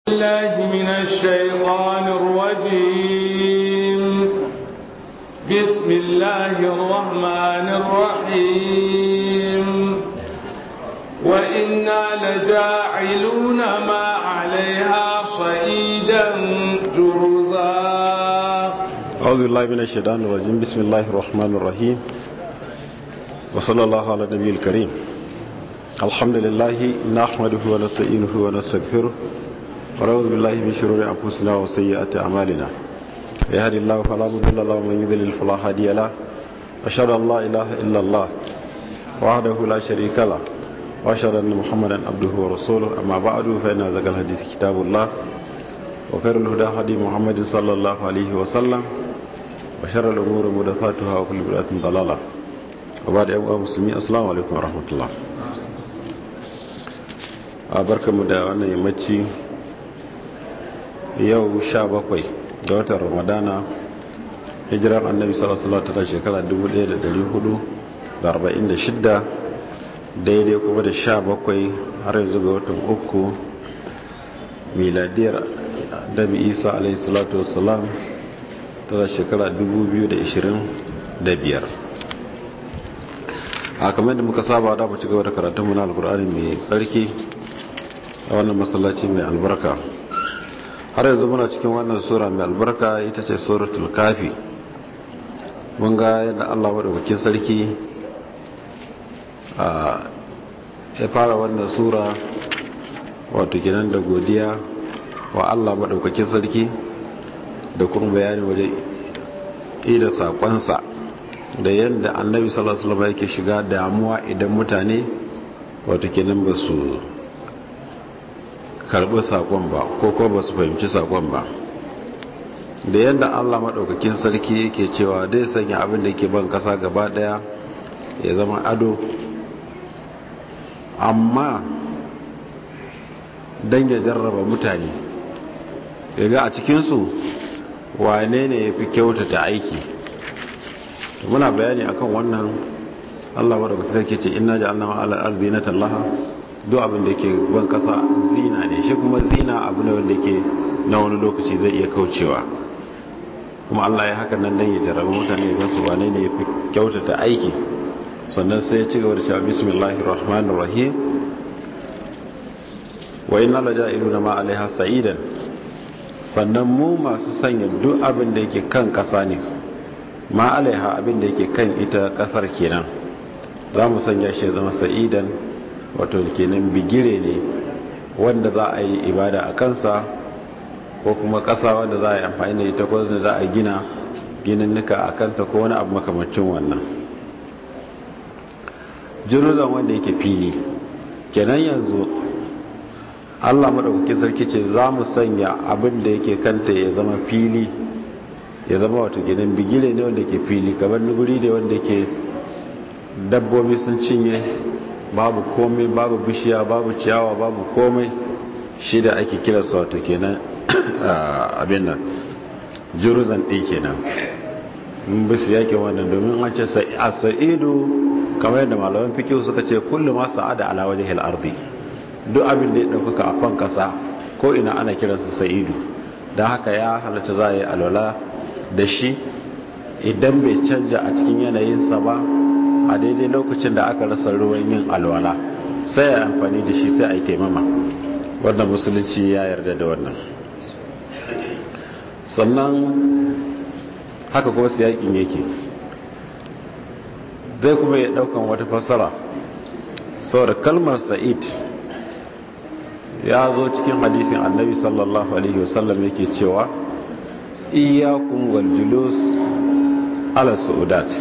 الله من الشيطان الرجيم. بسم الله الرحمن الرحيم. وإنا لجاعلون ما عليها صعيدا جرزا. أعوذ بالله من الشيطان الرجيم. بسم الله الرحمن الرحيم. وصلى الله على النبي الكريم. الحمد لله نحمده ونستعينه ونستغفره ونعوذ بالله من شرور أنفسنا وسيئات أعمالنا. يهدي الله فلا مضل له ومن يضلل فلا هادي له. أشهد أن لا إله إلا الله وحده لا شريك له وأشهد أن محمدا عبده ورسوله. أما بعد فإن أصدق الحديث كتاب الله وخير الهدى هدي محمد صلى الله عليه وسلم وشر الأمور محدثاتها وكل بدعة ضلالة. وبعد أيها المسلمين السلام عليكم ورحمة الله. barkamu da wannan yammaci yau 17 ga watan Ramadana, hijirar annabi sallallahu alaihi wasallam shekara 1446 daidai kuma da 17 har yanzu ga watan uku miladiyar annabi Isa alaihi salatu wassalam ta shekara 2025. a kamar da muka saba da mu ci gaba da karatun mu na alkur'ani mai tsarki a wannan masallaci mai albarka. har yanzu muna cikin wannan sura mai albarka, ita ce suratul kafi. mun ga yadda Allah madaukakin sarki ya fara wannan sura wato kenan da godiya wa Allah madaukakin sarki da kuma bayani wajen ida sakonsa da yadda annabi sallallahu alaihi wasallam yake shiga damuwa idan mutane wato kenan ba su karbi sakon ba ko ba su fahimci sakon ba, da yadda Allah madaukakin sarki yake cewa dai sanya abin da yake ban kasa gaba daya ya zama ado, amma dan ya jarraba mutane yaga a cikin su wane ne yafi kyautata aiki. muna bayani akan wannan. Allah madaukakin sarki ce inna ja'alna ma'al ardi zinatallaha, duk abin da yake ban kasa zina ne, shi kuma zina abu ne wanda yake na wani lokaci zai iya kaucewa, kuma Allah ya haka nan dan ya jarraba mutane ga su wane ne yafi kyautata aiki. sannan sai ya ci gaba da cewa bismillahir rahmanir rahim wa inna laja'iluna ma 'alaiha sa'idan, sannan mu masu sanya duk abin da yake kan kasa ne, ma 'alaiha abin da yake kan ita kasar kenan, za mu sanya shi zama sa'idan, wato kenan bigire ne wanda za a yi ibada a kansa, ko kuma kasa wanda za a yi amfani da ita, ko wanda za a gina gininnika a kanta, ko wani abu makamancin wannan. jiruzan wanda yake fili kenan. yanzu Allah madaukakin sarki ce za mu sanya abin da yake kanta ya zama fili, ya zama wato kenan bigire ne wanda yake fili, kamar guri ne wanda yake dabbobi sun cinye, babu komai, babu bishiya, babu ciyawa, babu komai, shi da ake kira sa wato kenan abin nan juruzan ɗin kenan. mun bisu yake wannan domin an ce sa'idu, kamar yadda malaman fikihu suka ce kullu ma sa'ada ala wajhil ardi, duk abin da ya dauka a kan kasa ko ina ana kiransa sa'idu. dan haka ya halatta za a yi alwala da shi idan bai canja a cikin yanayinsa ba a daidai lokacin da aka rasa ruwan yin alwala, sai a amfani da shi, sai a yi taimama. wannan musulunci ya yarda da wannan. sannan haka kuma siyakin yake zai kuma ya daukan wata fasara, saboda kalmar sa'id ya zo cikin hadisin annabi sallallahu alaihi wasallam yake cewa iyyakum wal julus ala su'udat.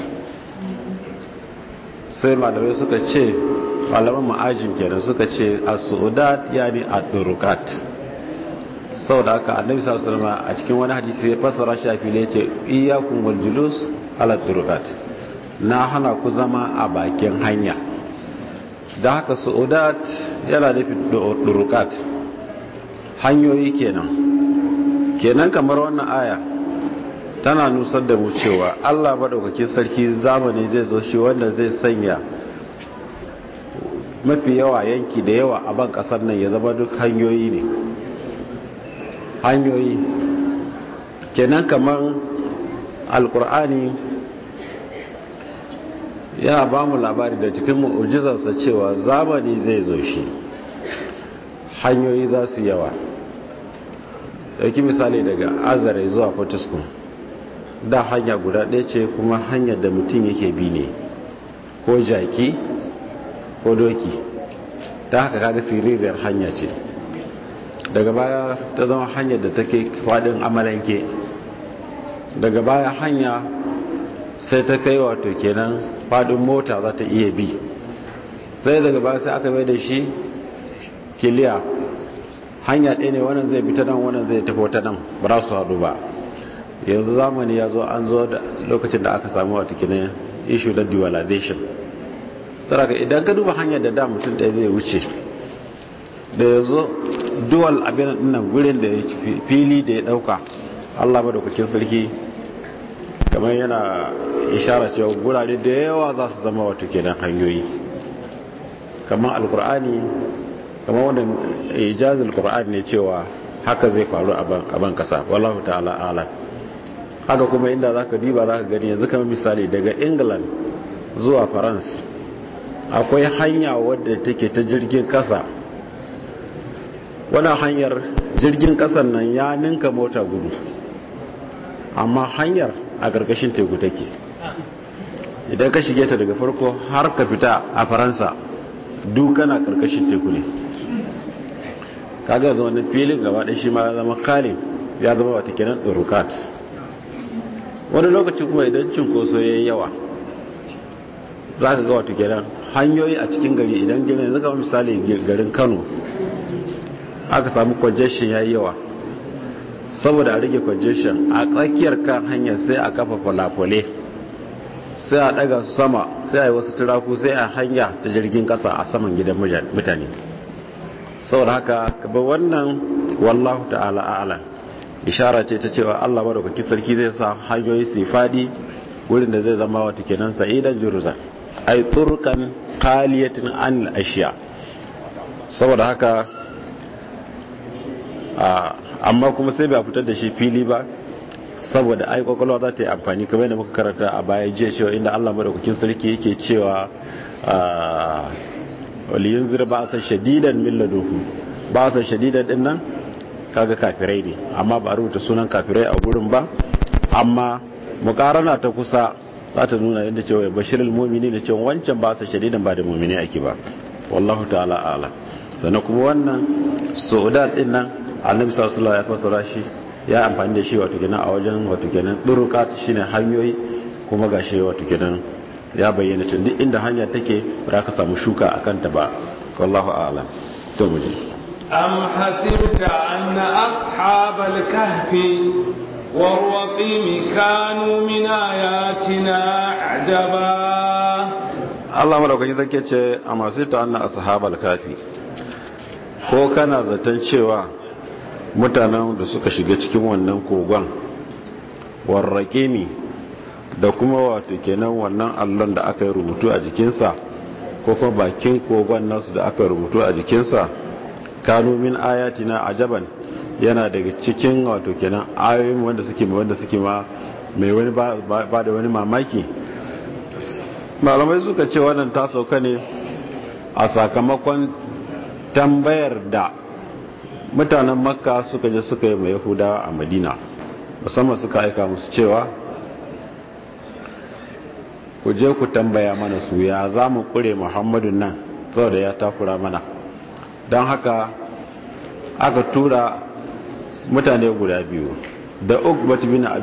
sai malamai suka ce, malaman ma'ajin kenan suka ce as-su'udat yani ad-durukat. saboda haka annabi sallallahu alaihi wasallam a cikin wani hadisi ya fasara shi a fili, yace iyyakum wal julus ala durukat, na hana ku zama a bakin hanya. da haka su'udat yana nufin durukat, hanyoyi kenan kamar wannan aya tana nusar da mu cewa Allah madaukakin sarki zamani zai zo shi wanda zai sanya mafi yawa yanki da yawa a ban kasar nan ya zama duk hanyoyi ne, hanyoyi. Kenan kamar alkur'ani yana ba mu labari da cikin mu'ujizarsa cewa zamani zai zo shi, hanyoyi za su yawa. ɗauki misali daga azare zuwa fortiskum, da hanya guda ɗaya ce, kuma hanyar da mutum yake bi ne, ko jaki ko doki, ta haka kaga siririyar hanya ce. Daga baya ta zama hanyar da take faɗin amalanke, daga baya hanya sai ta kai wato kenan faɗin mota za ta iya bi, sai daga baya sai aka mai da shi kiliya, hanya ɗaya ne, wannan zai bi ta nan, wannan zai tafi ta nan, ba za su haɗu ba. Yanzu zamani ya zo, an zo da lokacin da aka samu wato kenan issue na dualization. Taraka idan ka duba hanyar da mutum ɗaya zai wuce, da yanzu dual abin nan gurin da ya fili da ya ɗauka, Allah madaukakin sarki kamar yana ishara cewa gurare da yawa za su zama wato kenan hanyoyi. Kamar alkur'ani, kamar wanda ijazul qur'ani ne cewa haka zai faru a ban kasa, wallahu ta'ala a'lam. Haka kuma inda zaka diba zaka gani yanzu kamar misali daga England zuwa France akwai hanya wadda take ta jirgin kasa. Wannan hanyar jirgin kasan nan ya ninka mota gudu, amma hanyar a ƙarƙashin teku take. Idan ka shige ta daga farko har ka fita a Faransa dukana ƙarƙashin teku ne. Kaga yanzu wannan filin gaba ɗaya shi ma ya zama kare, ya zama wata kenan ɗurukat. Wani lokaci kuma idan cinkoso ya yi yawa za ka ga wata kenan hanyoyi a cikin gari, idan gina yanzu kama misali garin Kano aka samu congestion ya yi yawa, saboda a rage congestion a tsakiyar kan hanyar sai a kafa falafale, sai a daga su sama, sai a yi wasu turaku, sai a hanya ta jirgin kasa a saman gidan mutane. Saboda haka kaba wannan wallahu ta'ala a'lam, ishara ce ta cewa Allah madaukakin sarki zai sa hanyoyi su fadi wurin da zai zama wata kenan sa'idan juruzan, ay turkan qaliyatin an ashiya. Saboda haka amma kuma sai bai fitar da shi fili ba, saboda ai kwakwalwa za ta yi amfani, kamar yadda muka karanta a baya jiya cewa inda Allah madaukakin sarki yake cewa waliyunzir ba'san shadidan min laduhu. Ba'san shadidan din nan kaga kafirai ne, amma ba a rubuta sunan kafirai a gurin ba, amma mukarana ta kusa za ta nuna yadda cewa bashirul mu'minin da cewa wancan ba'san shadidan ba da mu'mini ake ba, wallahu ta'ala a'lam. Sannan kuma wannan su'udat din nan annabi sallallahu alaihi wasallam ya fassara shi, ya amfani da shi wato kenan a wajen wato kenan durukat, shine hanyoyi, kuma gashi wato kenan ya bayyana cewa duk inda hanya take ba ka samu shuka akan ta ba, wallahu a'lam. To mu ji am hasibta anna ashabal kahfi warraqim kanu min ayatina ajaba. Allah madaukakin zake ce am hasibta anna ashabal kahfi, ko kana zaton cewa mutanen da suka shiga cikin wannan kogon warraƙimi da kuma wato kenan wannan allon da aka yi rubutu a jikinsa, ko kuma bakin kogon nasu da aka rubutu a jikinsa, kanu min ayatina ajaban, yana daga cikin wato kenan ayoyin wanda suke ma mai wani ba da wani mamaki. Malamai suka ce wannan ta sauka ne a sakamakon tambayar da mutanen Makka suka je suka yi mai Yahudawa a Madina, musamman suka aika musu cewa ku je ku tambaya mana su ya za mu kure Muhammadun nan saboda ya takura mana. Don haka aka tura mutane guda biyu, da Uqbat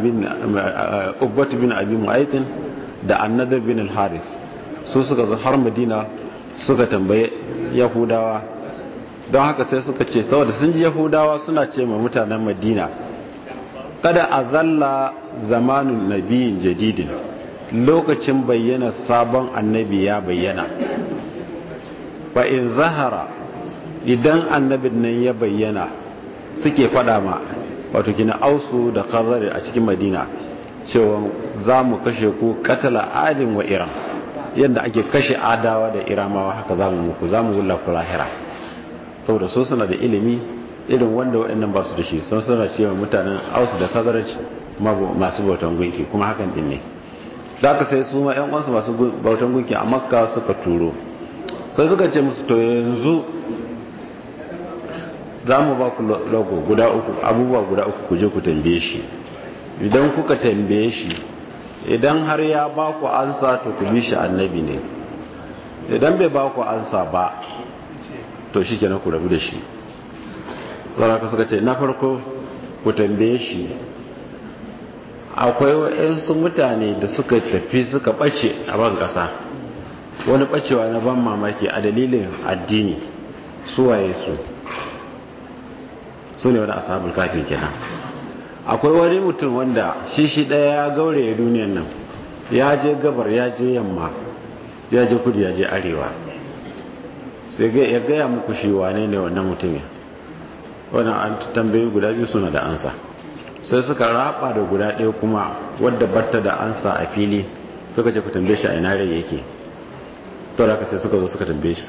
bin Abi Mu'aytin da An-Nadr bin al-Haris, su suka zo har Madina suka tambaye Yahudawa. Don haka sai suka ce, saboda sun ji Yahudawa suna ce ma mutanen Madina, kada azalla zamanun nabiyin jadidin, lokacin bayyana sabon annabi ya bayyana. Fa in zahara, idan annabin nan ya bayyana, suke fada ma wato kina Ausu da Khazraj a cikin Madina cewa za mu kashe ku katala adin wa Iram, yadda ake kashe adawa da Iramawa haka za mu muku, za mu wulla ku lahira. Saboda so suna da ilimi irin wanda waɗannan ba su da shi sun suna cewa mutanen Aus da Khazraj masu bautan gunki kuma hakan din ne da aka sai su ma ƴan uwansu masu bautan gunki a Makka suka turo sai suka ce musu to yanzu za mu ba ku logo guda uku abubuwa guda uku ku je ku tambaye shi idan kuka tambaye shi idan har ya ba ku ansa to ku bi shi annabi ne idan bai ba ku ansa ba to shi kenan ku rabu da shi saraka suka ce na farko ku tambaye shi akwai wa'yansu mutane da suka tafi suka ɓace a ban ƙasa wani ɓacewa na ban mamaki a dalilin addini suwaye su ne wani ashabul kafi kenan akwai wani mutum wanda shi ɗaya ya gaure duniyan nan ya je gabar ya je yamma ya je kudu ya je arewa sai ya gaya muku shi wane ne wannan mutumin wannan an tambayi guda biyu suna da ansa sai suka raba da guda ɗaya kuma wadda batta da ansa a fili suka ce ku tambaye shi a ina rai yake to da sai suka zo suka tambaye shi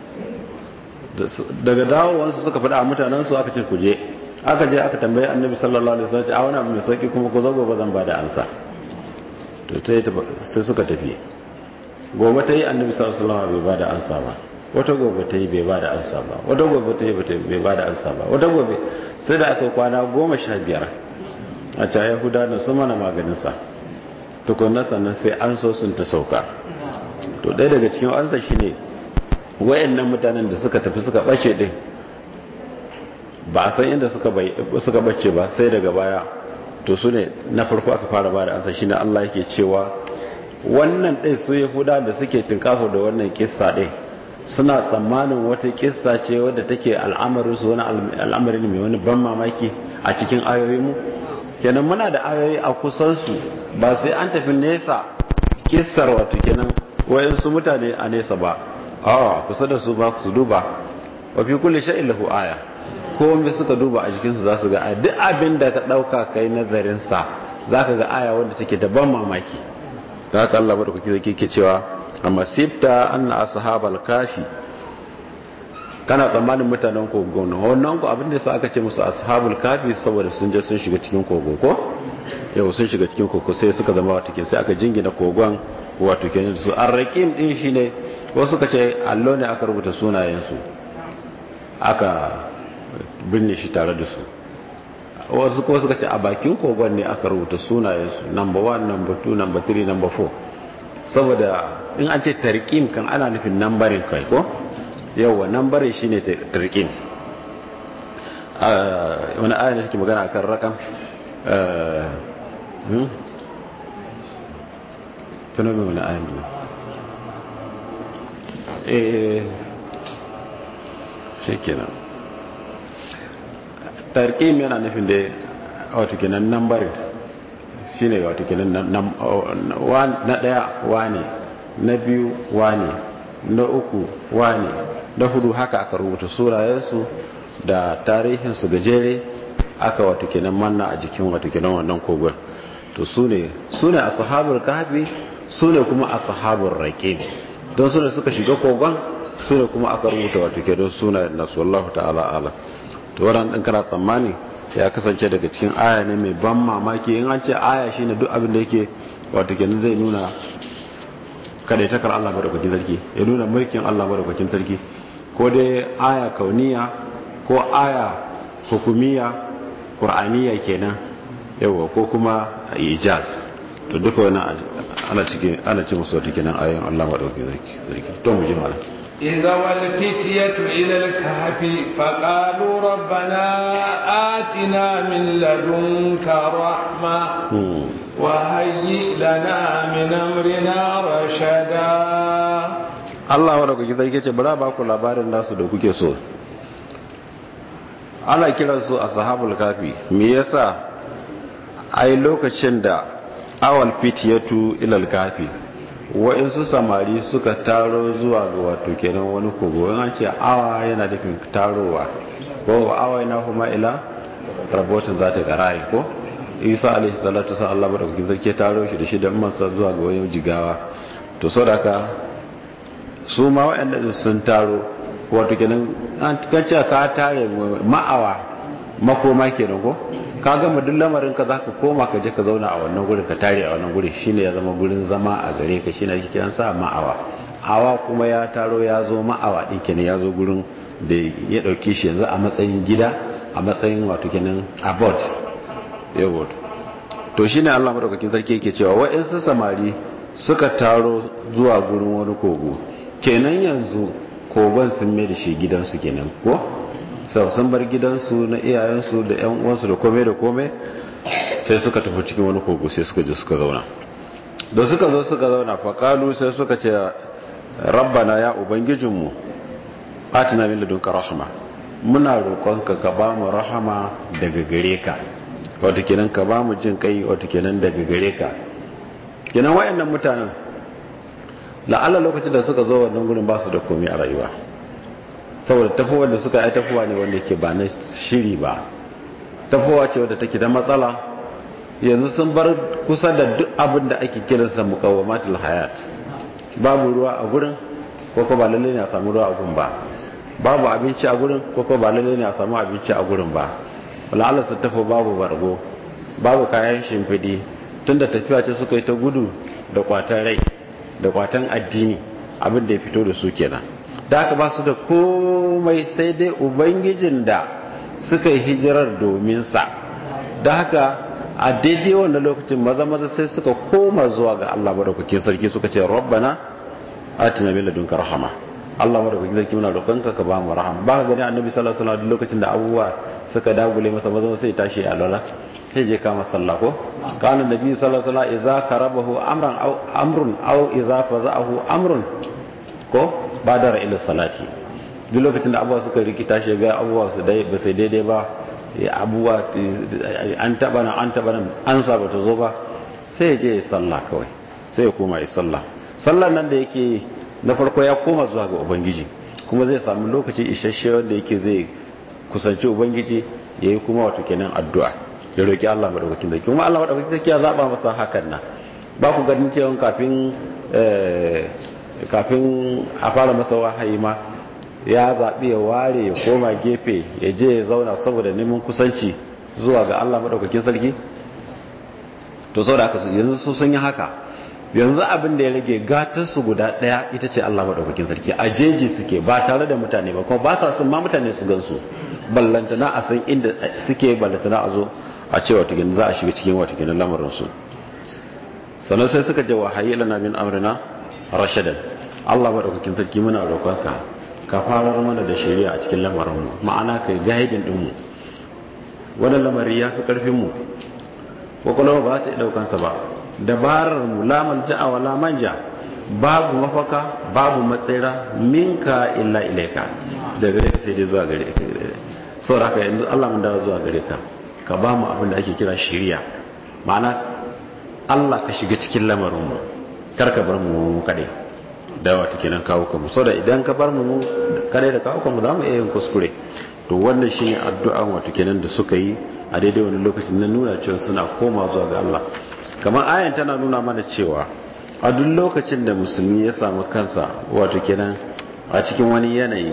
daga dawowansu suka faɗa a mutanensu aka ce ku je aka je aka tambaye annabi sallallahu alaihi wasallam a wani abu mai sauki kuma ku zo gobe zan ba da ansa to sai suka tafi gobe ta yi annabi sallallahu alaihi wasallam bai ba da ansa ba wata gobe ta yi bai ba da ansa ba wata gobe ta yi bai ba da ansa ba wata gobe sai da aka kwana 15 a ca yahuda da su mana maganinsa tukunna sannan sai an so sun ta sauka to ɗaya daga cikin ansa shi ne wayannan mutanen da suka tafi suka ɓace ɗin ba a san inda suka ɓace ba sai daga baya to su ne na farko aka fara ba da ansa shi ne Allah yake cewa wannan ɗin su yahuda da suke tunkafo da wannan kissa ɗin suna tsammanin wata kissa ce wadda take al'amarinsu wani al'amari mai wani ban mamaki a cikin ayoyinmu kenan muna da ayoyi a kusansu ba sai an tafi nesa kissar wato kenan wayansu mutane a nesa ba kusa da su ba su duba wa fi kulli shay'in lahu aya ko me suka duba a jikinsu za su ga aya duk abin da ka dauka kai nazarin sa zaka ga aya wanda take da ban mamaki da haka Allah madaukaki zai ke cewa amma sibta anna ashabal kafi kana tsammanin mutanen kogo ne wannan ku abin da yasa aka ce musu ashabul kafi saboda sun je sun shiga cikin kogo ko yau sun shiga cikin kogo sai suka zama wato ke sai aka jingina kogon wato kenan su arraqim din shine wasu suka ce allo ne aka rubuta sunayen su aka binne shi tare da su wasu kuma suka ce a bakin kogon ne aka rubuta sunayen su number 1 number 2 number 3 number 4 saboda in an ce tarqim kan ana nufin nambarin kai ko yawa nambarin shine tarqim wani aya ne take magana akan rakam tunabi wani aya ne shikenan tarqim yana nufin da wato kenan nambarin shine wato kenan na daya wane na biyu wane na uku wane na hudu haka aka rubuta surayensu da tarihinsu gajere aka wato kenan manna a jikin wato kenan wannan kogon to su ne ashabul kahfi su ne kuma ashabul raqib don su ne suka shiga kogon su ne kuma aka rubuta wato kenan sunayen nasu wallahu ta'ala ala to wannan din kana tsammani ya kasance daga cikin aya ne mai ban mamaki in an ce aya shine duk abin da yake wato kenan zai nuna kadaitakar Allah madaukakin sarki ya nuna mulkin Allah madaukakin sarki ko dai aya kauniya ko aya hukumiya qur'aniya kenan yawa ko kuma ijaz to duka wannan ana ce musu wato kenan ayoyin Allah madaukakin sarki to mu ji malam إذا والفتية إلى الكهف فقالوا ربنا آتنا من لدنك رحمة وهيئ لنا من أمرنا رشدا Allah wadda kuke zai ce bara ba ku labarin nasu da kuke so ana kiransu a sahabul kafi me yasa ai lokacin da awal fitiyatu ilal kafi wa'insu samari suka taro zuwa ga wato kenan wani kogo an ce awa yana da tarowa ko awa yana kuma ila rabotin za ta garaye ko isa alaihi salatu sa Allah bada kuke zake taro shi da shi da masa zuwa ga wani jigawa to saboda su ma wa'anda sun taro wato kenan an kace ka tare ma'awa makoma kenan ko ka gama duk lamarin ka zaka koma ka je ka zauna a wannan gurin ka tare a wannan gurin shine ya zama gurin zama a gare ka shine ake kiran sa ma'awa. Awa kuma ya taro ya zo ma'awa din kenan ya zo gurin da ya dauke shi yanzu a matsayin gida, a matsayin wato kenan abode yawo. To shine Allah madaukakin sarki yake cewa wa'ansu samari suka taro zuwa gurin wani kogo, kenan yanzu kogon sun mai da shi gidansu kenan ko sau sun bar gidansu na iyayensu da yan uwansu da kome da kome, sai suka tafi cikin wani kogo sai suka je suka zauna. Da suka zo suka zauna faƙalu sai suka ce rabbana ya ubangijinmu atina min ladunka rahma, muna roƙonka ka ba mu rahama daga gare ka, wato kenan ka ba mu jin kai, wato kenan daga gare ka. Kenan wayannan mutanen la'alla lokacin da suka zo wannan gurin ba su da komai a rayuwa, saboda tafowa da suka yi tafowa ne wanda yake ba na shiri ba, tafowa ce wadda take da matsala. Yanzu sun bar kusa da duk abin da ake kiransa muqawamatul hayat, babu ruwa a gurin ko ba lalle ne a samu ruwa a gurin ba, babu abinci a gurin ko ba lalle ne a samu abinci a gurin ba. la'alla su tafi babu bargo, babu kayan shimfidi, tunda tafiya ce suka yi ta gudu da kwatan rai da kwatan addini, abin da ya fito da su kenan. Da aka ba su da komai sai dai ubangijin da suka yi hijirar domin sa. Da haka a daidai wannan lokacin maza sai suka koma zuwa ga Allah madaukakin sarki suka ce rabbana atina min ladunka rahama, Allah madaukakin sarki muna roƙonka ka ba mu rahama. Ba ka gani annabi sallallahu alaihi wasallam lokacin da abubuwa suka dagule masa maza sai tashi a lalla sai je kama sallah ko kana nabi sallallahu alaihi wasallam idza karabahu amrun aw idza faza'ahu amrun ko badara ila salati. Duk lokacin da abubuwa suka rikita shi ga abubuwa su dai ba sai daidai ba, abubuwa an taba nan an saba ta zo ba, sai ya je ya sallah kawai, sai ya koma ya sallah. Sallar nan da yake na farko ya koma zuwa ga ubangiji, kuma zai samu lokaci isasshe wanda yake zai kusanci ubangiji, yayi kuma wato kenan addu'a, ya roki Allah madaukakin sarki. Kuma Allah madaukakin sarki ya zaba masa hakan nan. Ba ku ganin cewa kafin a fara masa wahayi ma ya zaɓi ya ware ya koma gefe ya je ya zauna saboda neman kusanci zuwa ga Allah maɗaukakin sarki. To sau da aka yanzu su sun yi haka, yanzu abin da ya rage gatarsu guda ɗaya ita ce Allah maɗaukakin sarki. A jeji suke ba tare da mutane ba, kuma ba sa sun ma mutane su gansu, ballantana a san inda suke, ballantana a zo a ce wata gini za a shiga cikin wata gini lamarinsu. Sannan sai suka je wahayi lana min amrina rashadan, Allah maɗaukakin sarki muna roƙonka ka farar mana da shari'a a cikin lamarinmu, ma'ana kai gaidin ɗinmu. Wannan lamari ya fi ƙarfinmu, kwakwalwa ba ta ɗaukansa ba, dabararmu lamal ja'a wa lamanja, babu mafaka babu matsira minka illa ilaika, da gare ka sai dai zuwa gare ka. Sau da haka yanzu Allah mun dawo zuwa gare ka, ka ba mu abin da ake kira shari'a, ma'ana Allah ka shiga cikin lamarinmu, kar ka bar mu kaɗai da wata kenan kawo kanmu. So da idan ka bar mu kare da kawo kanmu za mu iya yin kuskure. To wannan shine addu'an wato kenan da suka yi a daidai wani lokacin na nuna cewa suna koma zuwa ga Allah. Kamar ayan tana nuna mana cewa a duk lokacin da musulmi ya samu kansa wato kenan a cikin wani yanayi,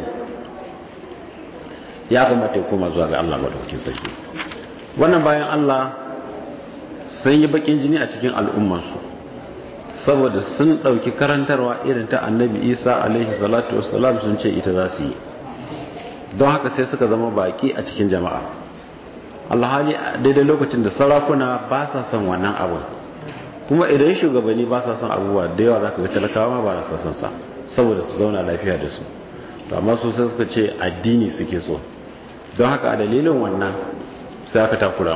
ya kamata ya koma zuwa ga Allah madaukakin sarki. Wannan bayan Allah sun yi bakin jini a cikin al'ummarsu, saboda sun ɗauki karantarwa irin ta annabi Isa alaihi salatu wassalam sun ce ita za su yi, don haka sai suka zama baki a cikin jama'a. Alhali daidai lokacin da sarakuna ba sa son wannan abu, kuma idan shugabanni ba sa son abubuwa da yawa za ka ga talakawa ma ba na son sa, saboda su zauna lafiya da su. To amma su sai suka ce addini suke so, don haka a dalilin wannan sai aka takura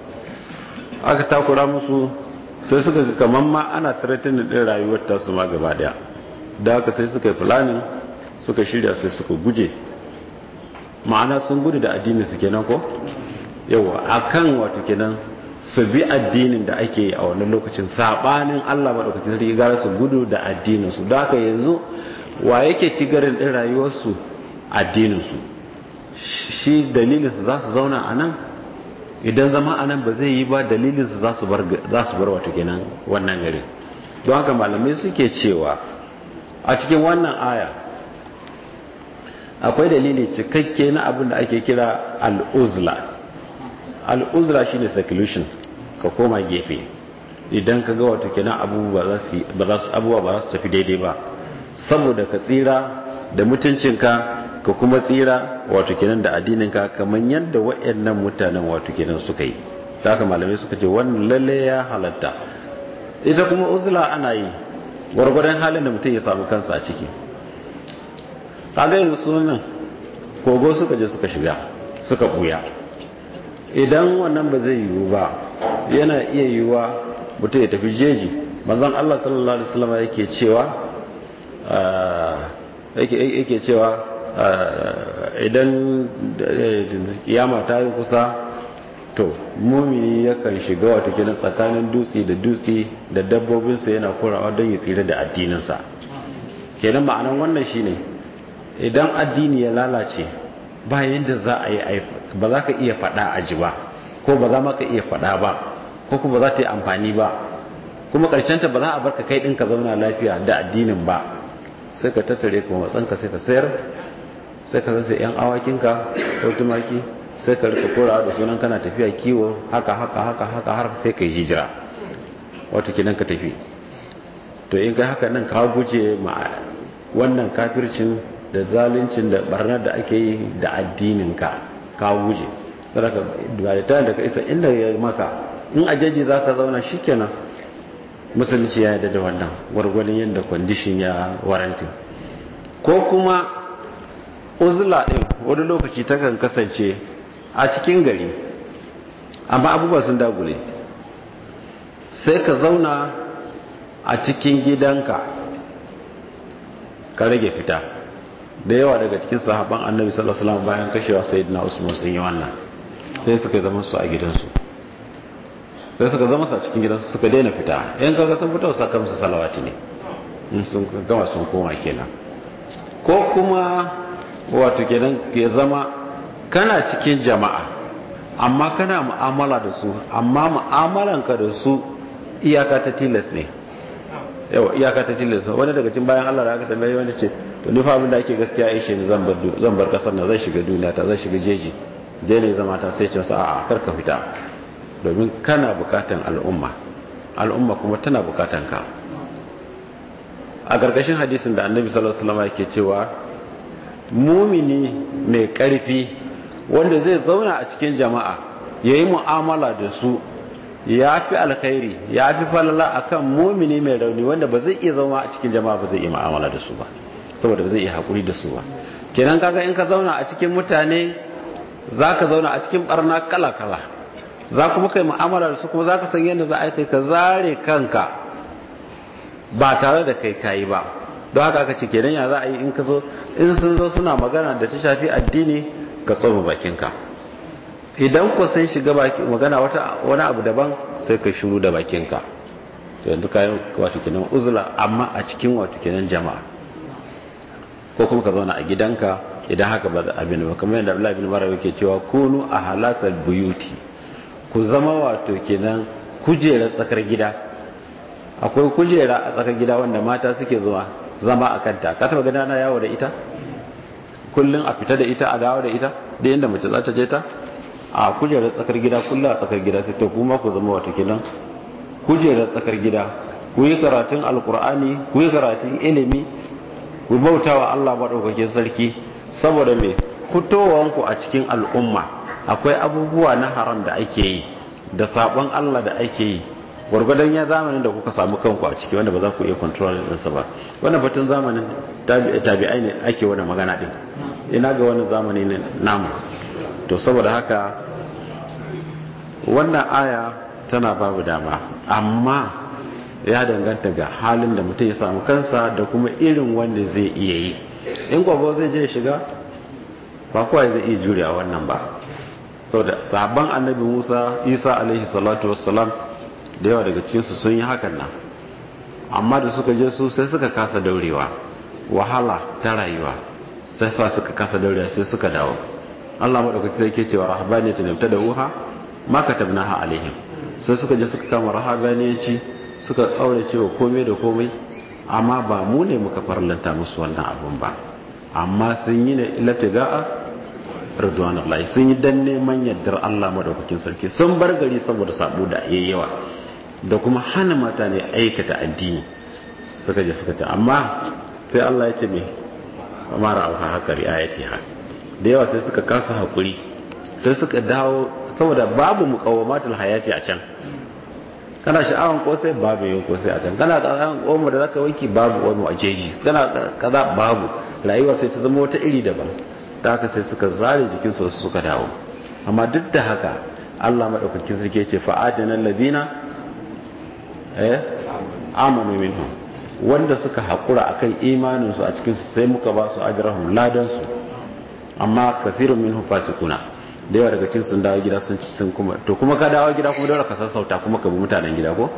musu sai suka ga kaman ma ana threatening din rayuwar tasu ma gaba daya. Da haka sai suka yi planning, suka shirya, sai suka guje, ma'ana sun gudu da addini su kenan ko yawa akan wato kenan su bi addinin da ake yi a wannan lokacin, sabanin Allah madaukakin sarki gara su gudu da addinin su. Da haka yanzu wa yake tigarin din rayuwar su? Addinin su. Shi dalilin su za su zauna anan, idan zama anan ba zai yi ba, dalilin su za su bar wato kenan wannan gari. Don haka malamai suke cewa a cikin wannan aya akwai dalili cikakke na abin da ake kira al'uzla. Al'uzla shine seclusion, ka koma gefe idan ka ga wato kenan abubuwa ba za su tafi daidai ba, saboda ka tsira da mutuncinka ka kuma tsira wato kenan da addininka, kamar yadda waɗannan mutanen wato kenan suka yi. haka malamai suka ce wannan lalle ya halatta. Ita kuma uzla ana yi gwargwadon halin da mutum ya samu kansa a ciki. kaga yanzu sunan kogo suka je suka shiga suka buya, idan wannan ba zai yiwu ba yana iya yiwuwa mutum ya tafi jeji. manzon Allah sallallahu alaihi wasallam yake cewa idan kiyama ta yi kusa, to mumini yakan shiga wata kenan tsakanin dutse da dutse da dabbobinsa yana kurawa don ya tsira da addininsa. kenan ma'anan wannan shine idan addini ya lalace ba yadda za a yi, ba za ka iya faɗa a ji ba, ko ba za ma ka iya faɗa ba, ko kuma ba za ta yi amfani ba, kuma ƙarshenta ba za a barka kai ɗin ka zauna lafiya da addinin ba. sai ka tattare kuma matsanka sai ka sayar, sai ka zai 'yan awakinka ko tumaki, sai ka rika korawa da sunan kana tafiya kiwo haka har sai ka yi hijira wato kinan ka tafi. to in ka haka nan ka guje ma wannan kafircin da zaluncin da barnar da ake yi da addininka, ka guje. saboda ba da tayin da ka isa inda ya maka, in a jeji za ka zauna shikenan, musulunci ya yarda da wannan gwargwadon yadda kwandishin ya waranti. ko kuma uzla din wani lokaci takan kasance a cikin gari amma abubuwa sun dagule, sai ka zauna a cikin gidanka ka rage fita. da yawa daga cikin sahaban annabi sallallahu alaihi wasallam bayan kashewa sayyidina Usman sun yi wannan, sai suka zama su a gidansu, sai suka zama su a cikin gidansu, suka daina fita. yan kaga sun fita su kamsu salawati ne, in sun gama sun koma kenan. ko kuma wato kenan ya zama kana cikin jama'a amma kana mu'amala da su, amma mu'amalanka da su iyaka ta tilas ne. yawa iyaka ta tilas. wani daga cikin bayan Allah da aka tambaye wanda ce to ni fa abin da ake gaskiya Aisha ne, zan bar kasar na, zan shiga duniya ta, zan shiga jeji, je ne zama ta. sai ce masa a'a kar ka fita, domin kana bukatan al'umma kuma tana bukatan ka. a gargashin hadisin da annabi sallallahu alaihi wasallam yake cewa mumini mai karfi wanda zai zauna a cikin jama'a yayi mu'amala da su ya fi alkhairi, ya fi falala akan mumini mai rauni wanda ba zai iya zama a cikin jama'a, ba zai iya mu'amala da su ba, saboda ba zai iya hakuri da su ba. kenan kaga in ka zauna a cikin mutane zaka zauna a cikin barna kala kala, za kuma kai mu'amala da su, kuma zaka san yadda za a kai ka zare kanka ba tare da kai kayi ba. don haka aka ce kenan ya za a yi in ka zo, in sun zo suna magana da ta shafi addini, ka tsoma bakinka. idan ku sun shiga magana wani abu daban, sai ka shiru da bakinka. yanzu kayan wato kenan uzla, amma a cikin wato kenan jama'a. ko kuma ka zauna a gidanka idan haka ba da abin ba, kamar yadda Abdullahi bin Umar yake cewa kunu ahlasal buyuti, ku zama wato kenan kujerar tsakar gida. akwai kujera a tsakar gida wanda mata suke zama a kanta. ka taba gani na yawo da ita kullun a fita da ita a dawo da ita da yanda mace za ta je ta a kujerar tsakar gida, kullun a tsakar gida. sai to kuma ku zama wato kenan kujerar tsakar gida, ku yi karatun alkur'ani, ku yi karatun ilimi, ku bautawa Allah madaukakin sarki. saboda me fitowanku a cikin al'umma akwai abubuwa na haram da ake yi da sabon Allah da ake yi, gwargwadon ya zamanin da kuka samu kanku a ciki, wanda ba za ku iya control ɗinsa ba. wannan batun zamanin tabi'ai ne ake wani magana ɗin, ina ga wani zamani ne namu. to saboda haka wannan aya tana babu dama, amma ya danganta ga halin da mutum ya samu kansa da kuma irin wanda zai iya yi. in gwagwa zai je shiga, ba kowa zai iya juriya wannan ba. saboda sahabban annabi Musa Isa alaihi salatu wassalam da yawa daga cikinsu sun yi hakan nan, amma da suka je su sai suka kasa daurewa, wahala ta rayuwa sai sa suka kasa daurewa, sai suka dawo. Allah madaukaki sai ke cewa rahabaniyatan ibtada'uha ma katabnaha alaihim, sai suka je suka kama rahabaniyanci, suka kaurace wa komai da komai, amma ba mu ne muka farlanta musu wannan abun ba. amma sun yi ne ilabtiga'a ridwanullahi, sun yi dan neman yardar Allah madaukakin sarki, sun bar gari saboda sabo da yayyawa da kuma hana mata ne aikata addini, suka je suka ce. Amma sai Allah ya ce me mara auka haka riayatiha, da yawa sai suka kasa hakuri, sai suka dawo saboda babu muqawamatul hayati a can. Kana sha'awan kosai babu yin kosai a can, kana sha'awan omo da zaka wanki babu omo a jeji, kana kaza babu, rayuwa sai ta zama wata iri daban. Da haka sai suka zare jikin su suka dawo. Amma duk da haka Allah madaukakin sarki ya ce fa'adana alladhina amanu minhum, wanda suka hakura akan imanin su a cikin su sai muka ba su ajrahum ladan su. Amma kasirun minhum fasikuna, da yawa daga cikin sun dawo gida sun kuma to kuma ka dawo gida kuma dole ka sassauta kuma ka bi mutanen gida ko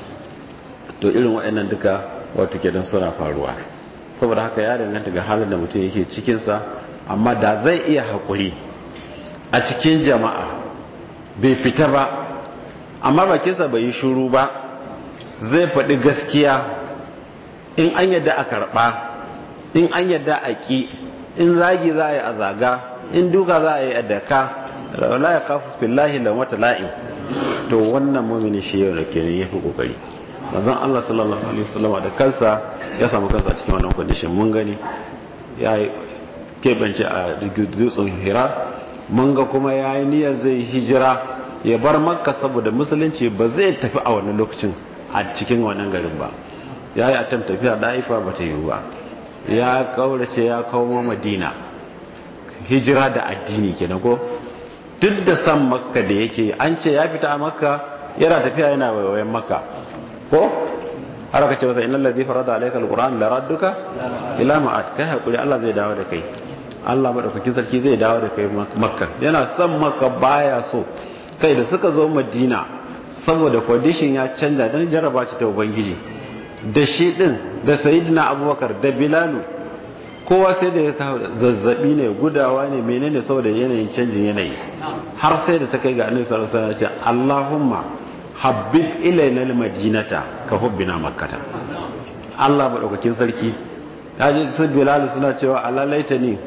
to irin waɗannan duka wato kenan suna faruwa. Saboda haka ya danganta ga halin da mutum yake cikin sa, amma da zai iya hakuri a cikin jama'a bai fita ba, amma bakinsa bai yi shiru ba, zai faɗi gaskiya, in an yadda a karɓa, in an yadda a ƙi, in zagi za a yi a zaga, in duka za a yi a daka, la ya kafu fillahi la wata la'in, to wannan mumini shi yau da kenan ya fi kokari. manzon Allah sallallahu alaihi wasallam da kansa ya samu kansa cikin wannan condition, mun gani ya keɓance a dutsen Hira, mun ga kuma ya yi niyyar zai hijira ya bar Makka saboda musulunci ba zai tafi a wannan lokacin a cikin wannan garin ba. Ya yi attempt tafiya Daifa ba ta yiwu ba, ya kaurace ya kawo Madina, hijira da addini kenan ko. Duk da san Makka da yake, an ce ya fita a Makka yana tafiya yana wayoyin Makka ko har aka ce masa innal ladhi farada alayka alquran la radduka ila ma'ad, kai hakuri Allah zai dawo da kai, Allah madaukakin sarki zai dawo da kai Makka. Yana son Makka baya so. Kai da suka zo Madina saboda condition ya canja dan jarraba ta ubangiji, da shi din da sayyidina Abubakar da Bilalu, kowa sai da ya kawo zazzabi ne, gudawa ne, menene saboda yanayin canjin yanayi, har sai da ta kai ga Annabi sallallahu alaihi wasallam ya ce Allahumma habib ilayna almadinata ka hubbina makkata. Allah madaukakin sarki ya ji su Bilal suna cewa alalaitani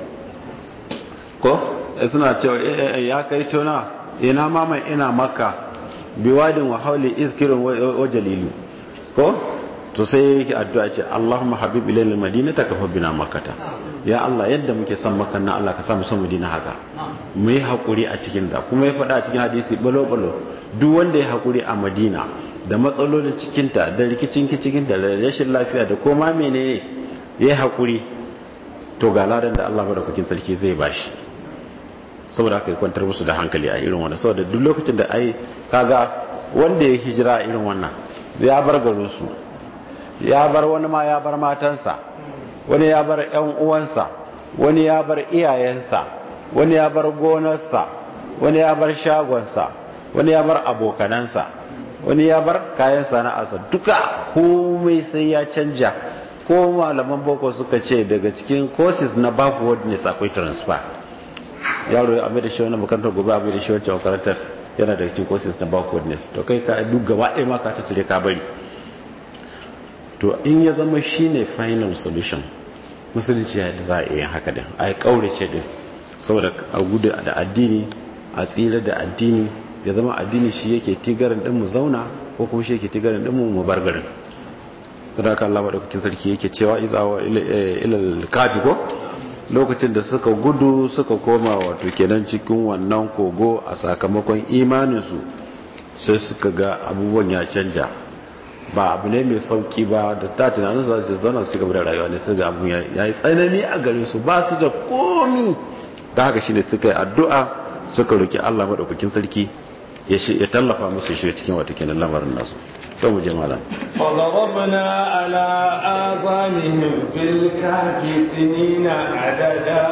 ko suna cewa ya kai tona ina mama ina Makka biwadin wa hauli iskirin wa jalilu ko to sai yake addu'a ce Allahumma habib ilayna almadinata ka hubbina makkata. Ya Allah yadda muke son Makka na Allah ka sa mu son Madina haka, mu yi hakuri a cikin ta. Kuma ya faɗa a cikin hadisi balo duk wanda ya hakuri a Madina da matsalolin cikinta da rikicin cikinta da rashin lafiya da koma menene ya hakuri, to ga ladan da Allah madaukakin sarki zai bashi. Saboda haka ya kwantar musu da hankali a irin wannan, saboda duk lokacin da ai kaga wanda ya hijira a irin wannan ya bar garin su, ya bar wani ma ya bar matansa, wani ya bar ƴan uwansa, wani ya bar iyayensa, wani ya bar gonarsa, wani ya bar shagonsa, wani ya bar abokanansa, wani ya bar kayan sana'arsa, duka komai sai ya canja. Ko malaman boko suka ce daga cikin courses na backwardness akwai transfer. Yaro ya mai da shi wannan makarantar, gobe a mai da shi wancan makarantar, yana daga cikin courses na backwardness. To kai ka duk gaba ɗaya ma ka ta cire ka bari. To in ya zama shine final solution, musulunci ya da za a iya haka din, a yi kaurace din, saboda a gudu da addini, a tsira da addini, ya zama addini shi yake tigarin din mu zauna ko kuma shi yake tigarin din mu bar garin. Sadaka Allah madaukakin sarki yake cewa izawa ilal kafi ko lokacin da suka gudu suka koma wato kenan cikin wannan kogo a sakamakon imanin su, sai suka ga abubuwan ya canja, ba abu ne mai sauki ba. Da ta tunanin za su zauna su gaba da rayuwa ne, su ga abu ya yi tsanani a gare su, ba su da komi. Da haka shine suka yi addu'a, suka roki Allah madaukakin sarki ya tallafa musu shi cikin wata kenan lamarin nasu. To mu je malam. فضربنا على آذانهم في الكهف سنين عددا.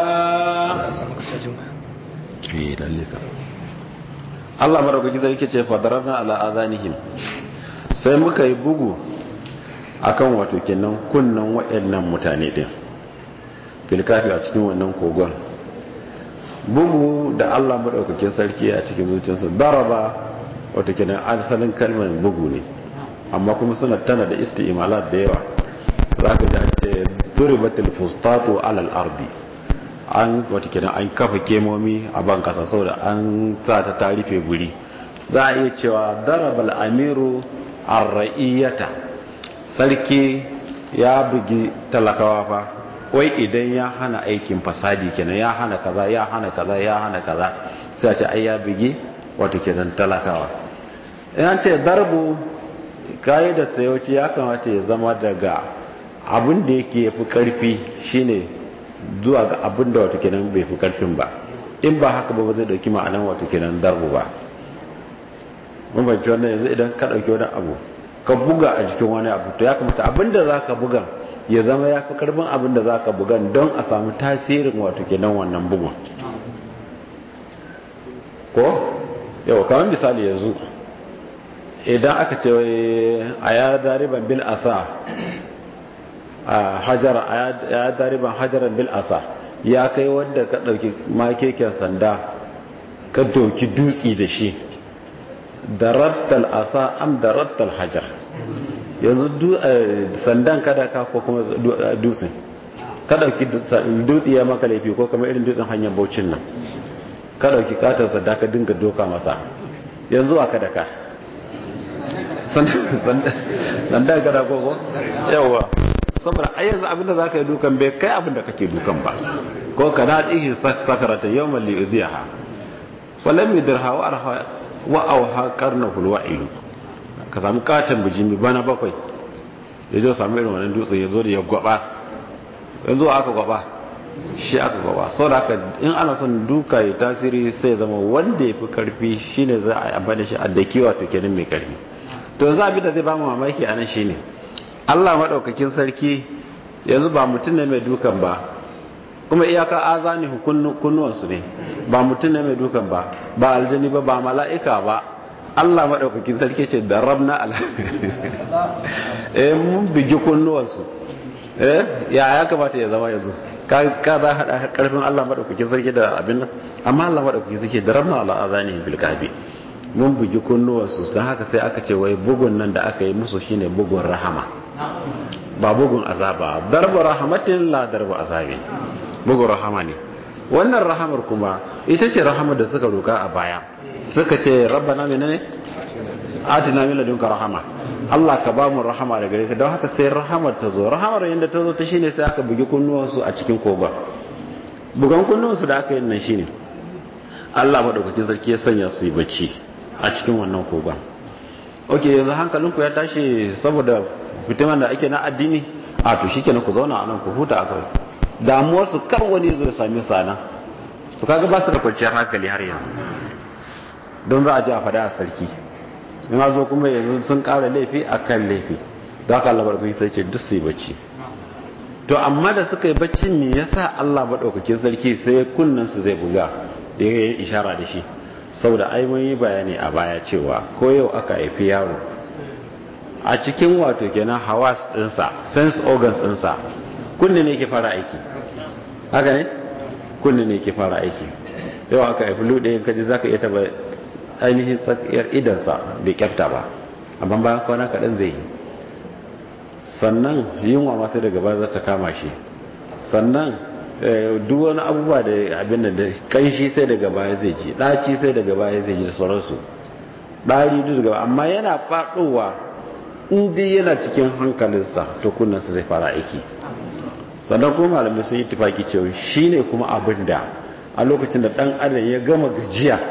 Allah madaukakin sarki ce fadarabna ala azanihim, sai muka yi bugu akan wato kenan kunnan waɗannan mutane din fil kafi a cikin wannan kogon. Bugu da Allah madaukakin sarki a cikin zuciyarsa, daraba wato kenan asalin kalmar bugu ne, amma kuma suna tana da isti'malat da yawa. Zaka ji an ce duribatul fustatu alal ardi an wata kenan an kafa kemomi a ban kasa saboda an sa ta tarife guri. za a iya cewa darabal amiru ar-ra'iyata, sarki ya bugi talakawa fa wai idan ya hana aikin fasadi kenan, ya hana kaza ya hana kaza ya hana kaza, sai a ce ai ya bugi wato kenan talakawa. in ce darbu kayi da sayoci ya kamata ya zama daga abin da yake fi karfi shine zuwa ga abin da wato kenan bai fi karfin ba. in ba haka ba zai dauki ma'anan wato kenan darbu ba. mun bayyana wannan yanzu idan ka dauki wani abu ka buga a jikin wani abu, to ya kamata abin da zaka buga ya zama ya fi karfin abin da zaka buga don a samu tasirin wato kenan wannan bugun. ko yau kamar misali yanzu idan aka ce a ya dariban bil asa ya dariban hajaran bil asa, ya kai wanda ka dauki makeken sanda ka doki dutsi da shi, darabtal asa am darabtal hajar. yanzu sandan kada ka ko kuma dutsen ka dauki dutsi ya maka laifi, ko kuma irin dutsen hanyar Bauchin nan ka dauki katar sanda ka dinga doka masa, yanzu aka daka sandan kada ko yawa, saboda ai yanzu abinda zaka yi dukan bai kai abinda kake dukan ba. ko kana dihi sakarata yawmal li'dhiha walam yadraha wa arha wa auha qarnahul wa'il. ka samu katon bijimi bana bakwai yazo samu irin wannan dutse yazo da ya gwaba, yanzu aka gwaba shi aka gwaba. saboda haka in ana son duka ya tasiri sai zama wanda yafi karfi shine za a amfani shi a dakiwa to kenan mai karfi. to yanzu abin da zai ba mu mamaki anan shine Allah madaukakin sarki yanzu ba mutum ne mai dukan ba, kuma iyaka azani kunnuwansu ne, ba mutum ne mai dukan ba aljani ba mala'ika ba. Allah madaukakin sarki ce da rabna ala mun bigi kunnuwansu. ya kamata ya zama yanzu ka za hada karfin Allah madaukakin sarki da abin nan, amma Allah madaukakin sarki da rabna ala azani bil kabi, mun bugi kunnuwansu. don haka sai aka ce wai bugun nan da aka yi musu shine bugun rahama, ba bugun azaba. darbu rahmatin la darbu azabi, bugun rahama ne. wannan rahamar kuma ita ce rahamar da suka roka a baya, suka ce rabbana menene atina min ladunka rahama, Allah ka ba mu rahama daga gare ka. don haka sai rahamar ta zo. rahamar yanda ta zo ta shine sai aka bugi kunnuwansu a cikin kogon. bugan kunnuwansu da aka yi nan shine Allah madaukakin sarki ya sanya su yi bacci a cikin wannan kogon. ok, yanzu hankalinku ya tashi saboda fitiman da ake na addini, a to shikenan ku zauna a nan ku huta akai. damuwarsu kar wani zo ya same su a nan, to kaga ba su da kwanciyar hankali har yanzu, don za a ji a faɗa a sarki. in zo kuma yanzu sun ƙara laifi a kan laifi, da haka Allah maɗaukakin sarki ce duk su yi bacci. to amma da suka yi bacci me yasa Allah maɗaukakin sarki sai kunnensu zai buga da ya yi ishara da shi? saboda ai mun yi bayani a baya cewa ko yau aka haifi yaro a cikin wato kenan hawas ɗinsa, sense organs ɗinsa, kunne ne ke fara aiki. haka ne? kunne ne ke fara aiki. yau aka haifi luɗe kaji za ka iya taba ainihin tsakiyar idansa bai kyafta ba, amma bayan kwana kaɗan zai yi. sannan yunwa ma sai daga baya za ta kama shi. sannan duk wani abubuwa da abin da kanshi sai daga baya zai ji, ɗaci sai daga baya zai ji da sauransu, ɗari duk daga, amma yana faɗowa inda yana cikin hankalinsa to kunnansa zai fara aiki. sannan kuma malamai sun yi tufaki cewa shi ne kuma abin da a lokacin da ɗan adam ya gama gajiya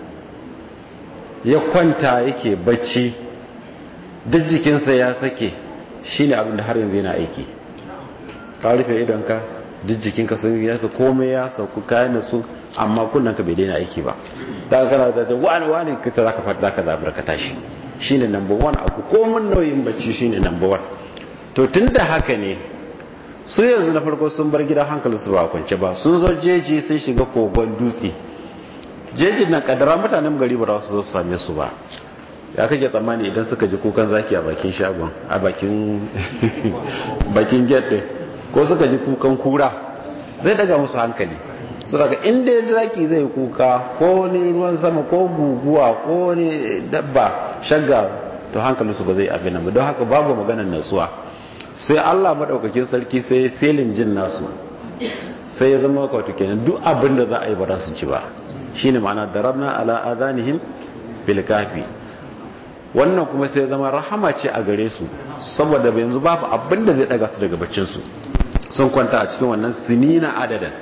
ya kwanta yake bacci duk jikinsa ya sake, shi ne abin da har yanzu yana aiki. ka rufe idonka duk jikinka sun yi komai ya sauku kayan su, amma kunnanka bai daina aiki ba. daga kana da wani kita zaka fada zaka zabar ka tashi, shine number 1 abu. komun nauyin bacci shine number 1. to tunda haka ne su yanzu na farko sun bar gidan hankalinsu ba kwance ba, sun zo jeji sun shiga kogon dutse. jejin nan kadara mutanen gari ba za su zo su same su ba. ya kake tsammani idan suka ji kukan zaki a bakin shagon, a bakin bakin gate, ko suka ji kukan kura, zai daga musu hankali. su daga inda zaki zai kuka, ko wani ruwan sama, ko guguwa, ko wani dabba shagga, to hankalinsu ba zai abin nan ba. don haka babu maganar natsuwa. sai Allah madaukakin sarki sai selin jin nasu sai ya zama wato kenan duk abin da za a yi ba za su ci ba shine ma'ana darabna ala adanihim bil kafi. Wannan kuma sai ya zama rahama ce a gare su saboda yanzu babu abin da zai daga su daga baccin su sun kwanta a cikin wannan sinina adadan.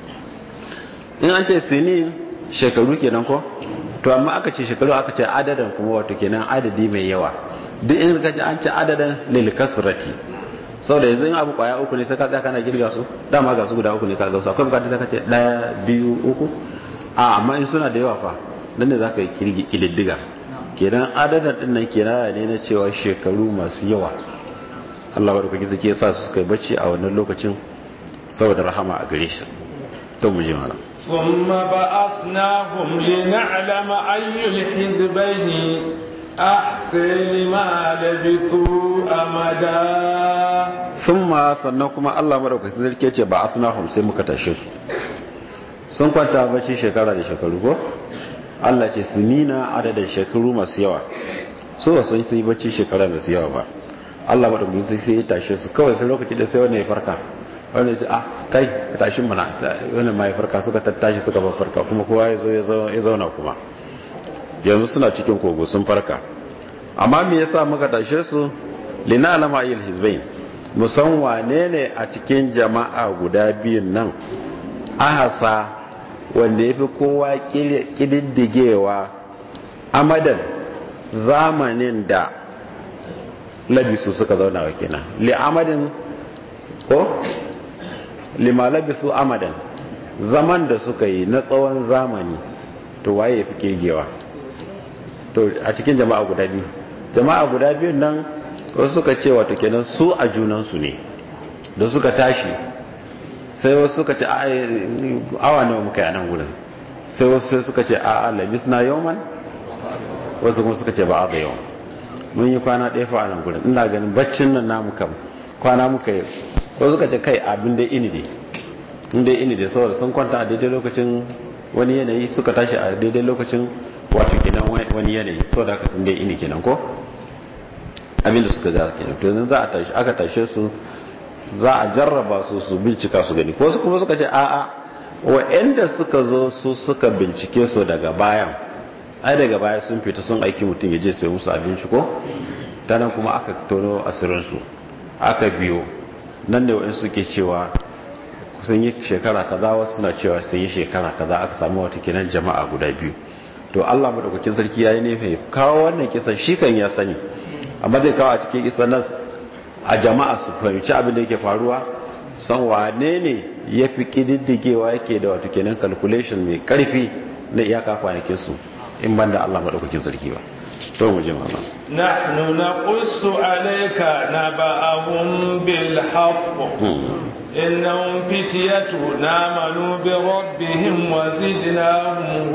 In an ce sinin shekaru kenan ko to amma aka ce shekaru aka ce adadan kuma wato kenan adadi mai yawa. Duk in ka ji an ce adadan lil kasrati saboda yanzu in abu kwaya uku ne sai ka tsaya kana girga su dama ga su guda uku ne ka ga su akwai bukatun sai ka ce 1 2 3 amma in suna da yawa fa dan ne zaka yi kididdiga kenan adadan din nan kenan ne na cewa shekaru masu yawa. Allah barkake zake yasa su suka yi bacci a wannan lokacin saboda rahama a gare shi. To mu ji mana ثم بأثناهم لنعلم أي الحزبين أحسن لما لبثوا أمدا. ثم sannan kuma Allah madaukakin sarki ce ba asnahum sai muka tashe su sun kwanta bacci shekara da shekaru ko Allah ce sunina adadin shekaru masu yawa so sun yi bacci shekara masu yawa ba. Allah madaukakin sarki sai ya tashe su kawai sai lokaci da sai wannan ya farka wannan ya ce kai ka tashi mana wannan ma ya farka suka tattashi suka ba farka kuma kowa ya zauna kuma yanzu suna cikin kogo sun farka. Amma me yasa muka tashe su lina alama ayyul hizbain musan wane ne a cikin jama'a guda biyun nan ahasa wanda yafi kowa kididdigewa amadan zamanin da labisu suka zauna wa kenan li amadin ko lima labisu amadan zaman da suka yi na tsawon zamani to waye yafi kirgewa to a cikin jama'a guda biyu nan wasu suka ce wato kenan su a junansu ne da suka tashi sai wasu suka ce awa nawa muka yi a nan gudun sai wasu suka ce labis na yawman wasu kuma suka ce ba a da yawan mun yi kwana ɗaya fa a nan gudun ina ganin baccin nan namu kam kwana muka yi wasu suka ce kai abin da ini dai saboda sun kwanta a daidai lokacin wani yanayi suka tashi a daidai lokacin wato kenan wani yanayi saboda haka sun dai ini kenan ko abinda suka ga kenan to yanzu aka tashe su za a jarraba su bincika su gani ko su kuma suka ce wa'anda suka zo su suka bincike su daga bayan daga baya sun fita sun aiki mutum ya je sai musu abinci ko ta nan kuma aka tono asirinsu aka biyo nan ne wa'in suke cewa sun yi shekara kaza wasu suna cewa sun yi shekara kaza aka samu wata kenan jama'a guda biyu. To Allah madaukakin sarki yayi ne fa kawo wannan kisan shi kan ya sani amma zai kawo a cikin kisan nan a jama'a su fahimci abin da yake faruwa san wane ne yafi kididdigewa yake da wato kenan calculation mai karfi na iyaka kwanakin su in banda Allah madaukakin sarki ba. To mu je mana nahnu naqussu alayka naba'ahum bil haqq innahum fityatun amanu bi rabbihim wa zidnahum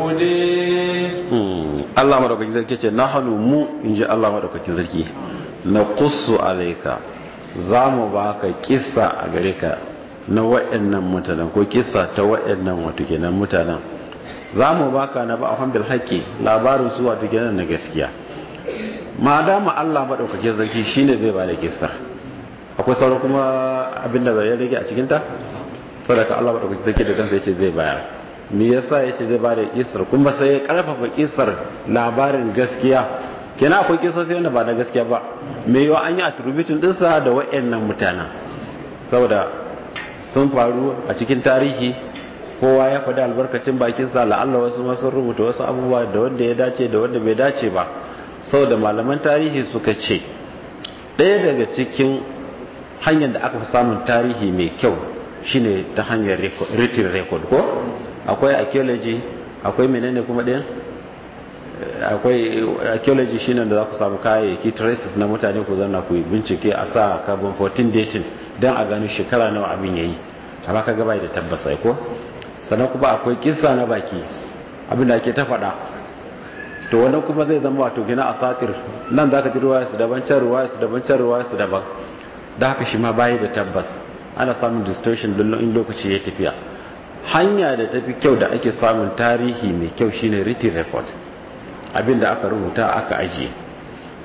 hudan. Allah madaukakin sarki ce nahnu mu inji Allah madaukakin sarki naqussu alayka zamu baka kissa a gare ka na wayannan mutanen ko kissa ta wayannan wato kenan mutanen zamu baka na ba'ahum bil haqqi labarin su wato kenan na gaskiya. Madama Allah madaukakin sarki shine zai bada kissa akwai sauran kuma abinda bai rage a cikin ta saboda Allah madaukakin sarki da kansa yace zai bayar. Me yasa yace zai bada kissar kuma sai ya karfafa kissar labarin gaskiya kenan akwai kissosi wanda ba na gaskiya ba me yawa an yi attribution din sa da wayannan mutanen saboda sun faru a cikin tarihi kowa ya faɗi albarkacin bakin sa la'alla wasu ma sun rubuta wasu abubuwa da wanda ya dace da wanda bai dace ba saboda malaman tarihi suka ce ɗaya daga cikin hanyar da aka fi samun tarihi mai kyau shine ta hanyar written record ko akwai archaeology akwai menene kuma ɗayan akwai archaeology shine da za ku samu kayayyaki traces na mutane ku zanna ku bincike a sa carbon 14 dating don a gano shekara nawa abin yayi amma ka gaba da tabbasa ko sannan kuma akwai kissa na baki abin da ake ta faɗa to wannan kuma zai zama wato gina asatir nan zaka ji ruwaya su daban can ruwaya su daban can ruwaya su daban da haka shi ma bayi da tabbas ana samun distortion don in lokaci ya tafiya. Hanya da tafi kyau da ake samun tarihi mai kyau shine written record abinda aka rubuta aka ajiye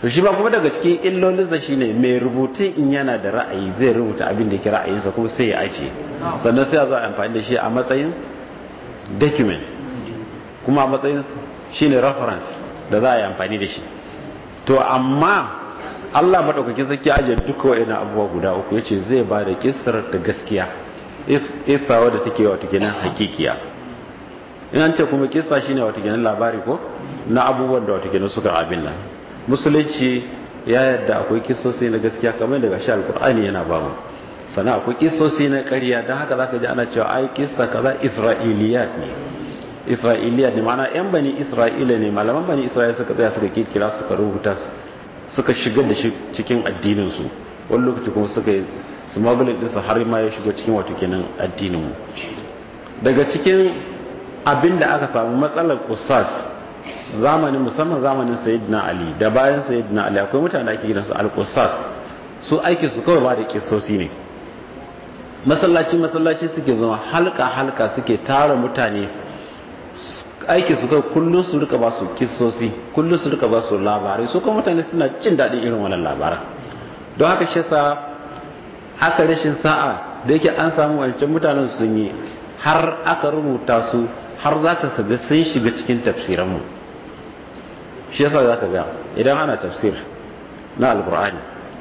to shi ba kuma daga cikin illolinsa shine mai rubutun in yana da ra'ayi zai rubuta abin da yake ra'ayinsa kuma sai ya ajiye sannan sai a zo a amfani da shi a matsayin document kuma a matsayin shine reference da za a yi amfani da shi. To amma Allah madaukakin sarki ya ajiye duka wa'annan abubuwa guda uku yace zai ba da kissar da gaskiya, kissa wadda take wato kenan hakikiya. In an ce kuma kissa shine wato kenan labari ko na abubuwan da wato kenan suka abin nan. Musulunci ya yadda akwai kissosi na gaskiya kamar daga shi alkur'ani yana ba mu, sannan akwai kissosi na ƙarya, don haka zaka ji ana cewa ai kissa kaza isra'iliyat ne ma'ana yan bani isra'ila ne, malaman bani isra'ila suka tsaya suka kirkira suka rubuta suka shigar da shi cikin addinin su, wani lokaci kuma suka yi smuggling din sa har ma ya shigo cikin wato kenan addinin mu. Daga cikin abin da aka samu matsalar qissas zamanin musamman zamanin sayyidina ali da bayan sayyidina ali akwai mutane da ake gidan su al-qussas, su aikin su kawai ba da kissosi ne, masallaci suke zama halka suke tara mutane, aikin su kawai kullun su rika ba su kissosi, kullun su rika ba su labarai, su kuma mutane suna jin daɗin irin wannan labaran. Don haka shi yasa aka rashin sa'a da yake an samu wancan mutanen sun yi har aka rubuta su har zaka saga sun shiga cikin tafsiran mu. Shi yasa za ka ga idan ana tafsir na alkur'ani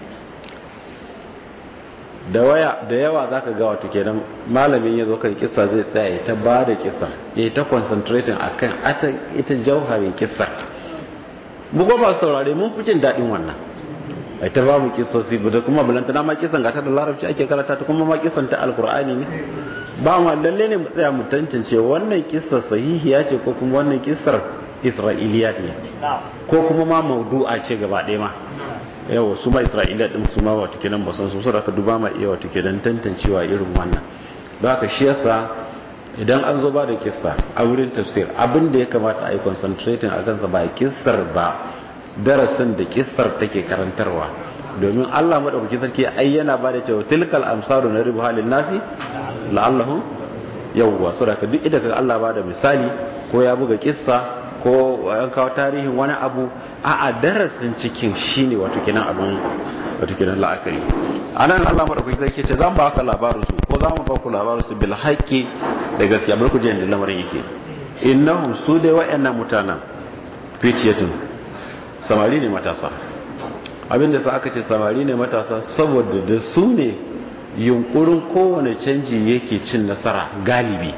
da yawa za ka ga wata kenan malamin ya zo kan kissa zai tsaya ya ta ba da kissa ya ta concentrating a kan ita jauharin kissa. bugo ba saurare mun fi jin daɗin wannan ai ta ba mu kissosi da kuma bulantana ma kissan gata da larabci ake karanta ta kuma ma kissan ta alkur'ani ne, ba ma lalle ne mu tsaya mu tantance wannan kissa sahihiya ce ko kuma wannan kissar isra'iliyat ne ko kuma ma maudu'a ce gaba ɗaya ma. yawa su ma isra'iliyat din su ma wato kenan ba san su saboda ka duba ma iya wato kenan tantancewa irin wannan. don haka shi yasa idan an zo ba da kissa a wurin tafsir abin da ya kamata a yi concentrating a kansa ba kissar ba darasin da kissar take karantarwa, domin Allah madaukakin sarki ai yana ba da cewa tilkal amsalu naribu halin nasi la'allahum yawwa saboda ka duk idan ka Allah ba da misali ko ya buga kissa ko an kawo tarihin wani abu a darasin cikin shine wato kenan abin wato kenan la'akari. anan Allah madaukakin sarki ce zan ba ka labarin su ko zamu ba ku labarin su bil haqqi da gaskiya, bar ku je da lamarin yake. innahum su dai wayannan mutanen fitiyatun samari ne matasa. abinda sa aka ce samari ne matasa saboda da su ne yunkurin kowane canji yake cin nasara galibi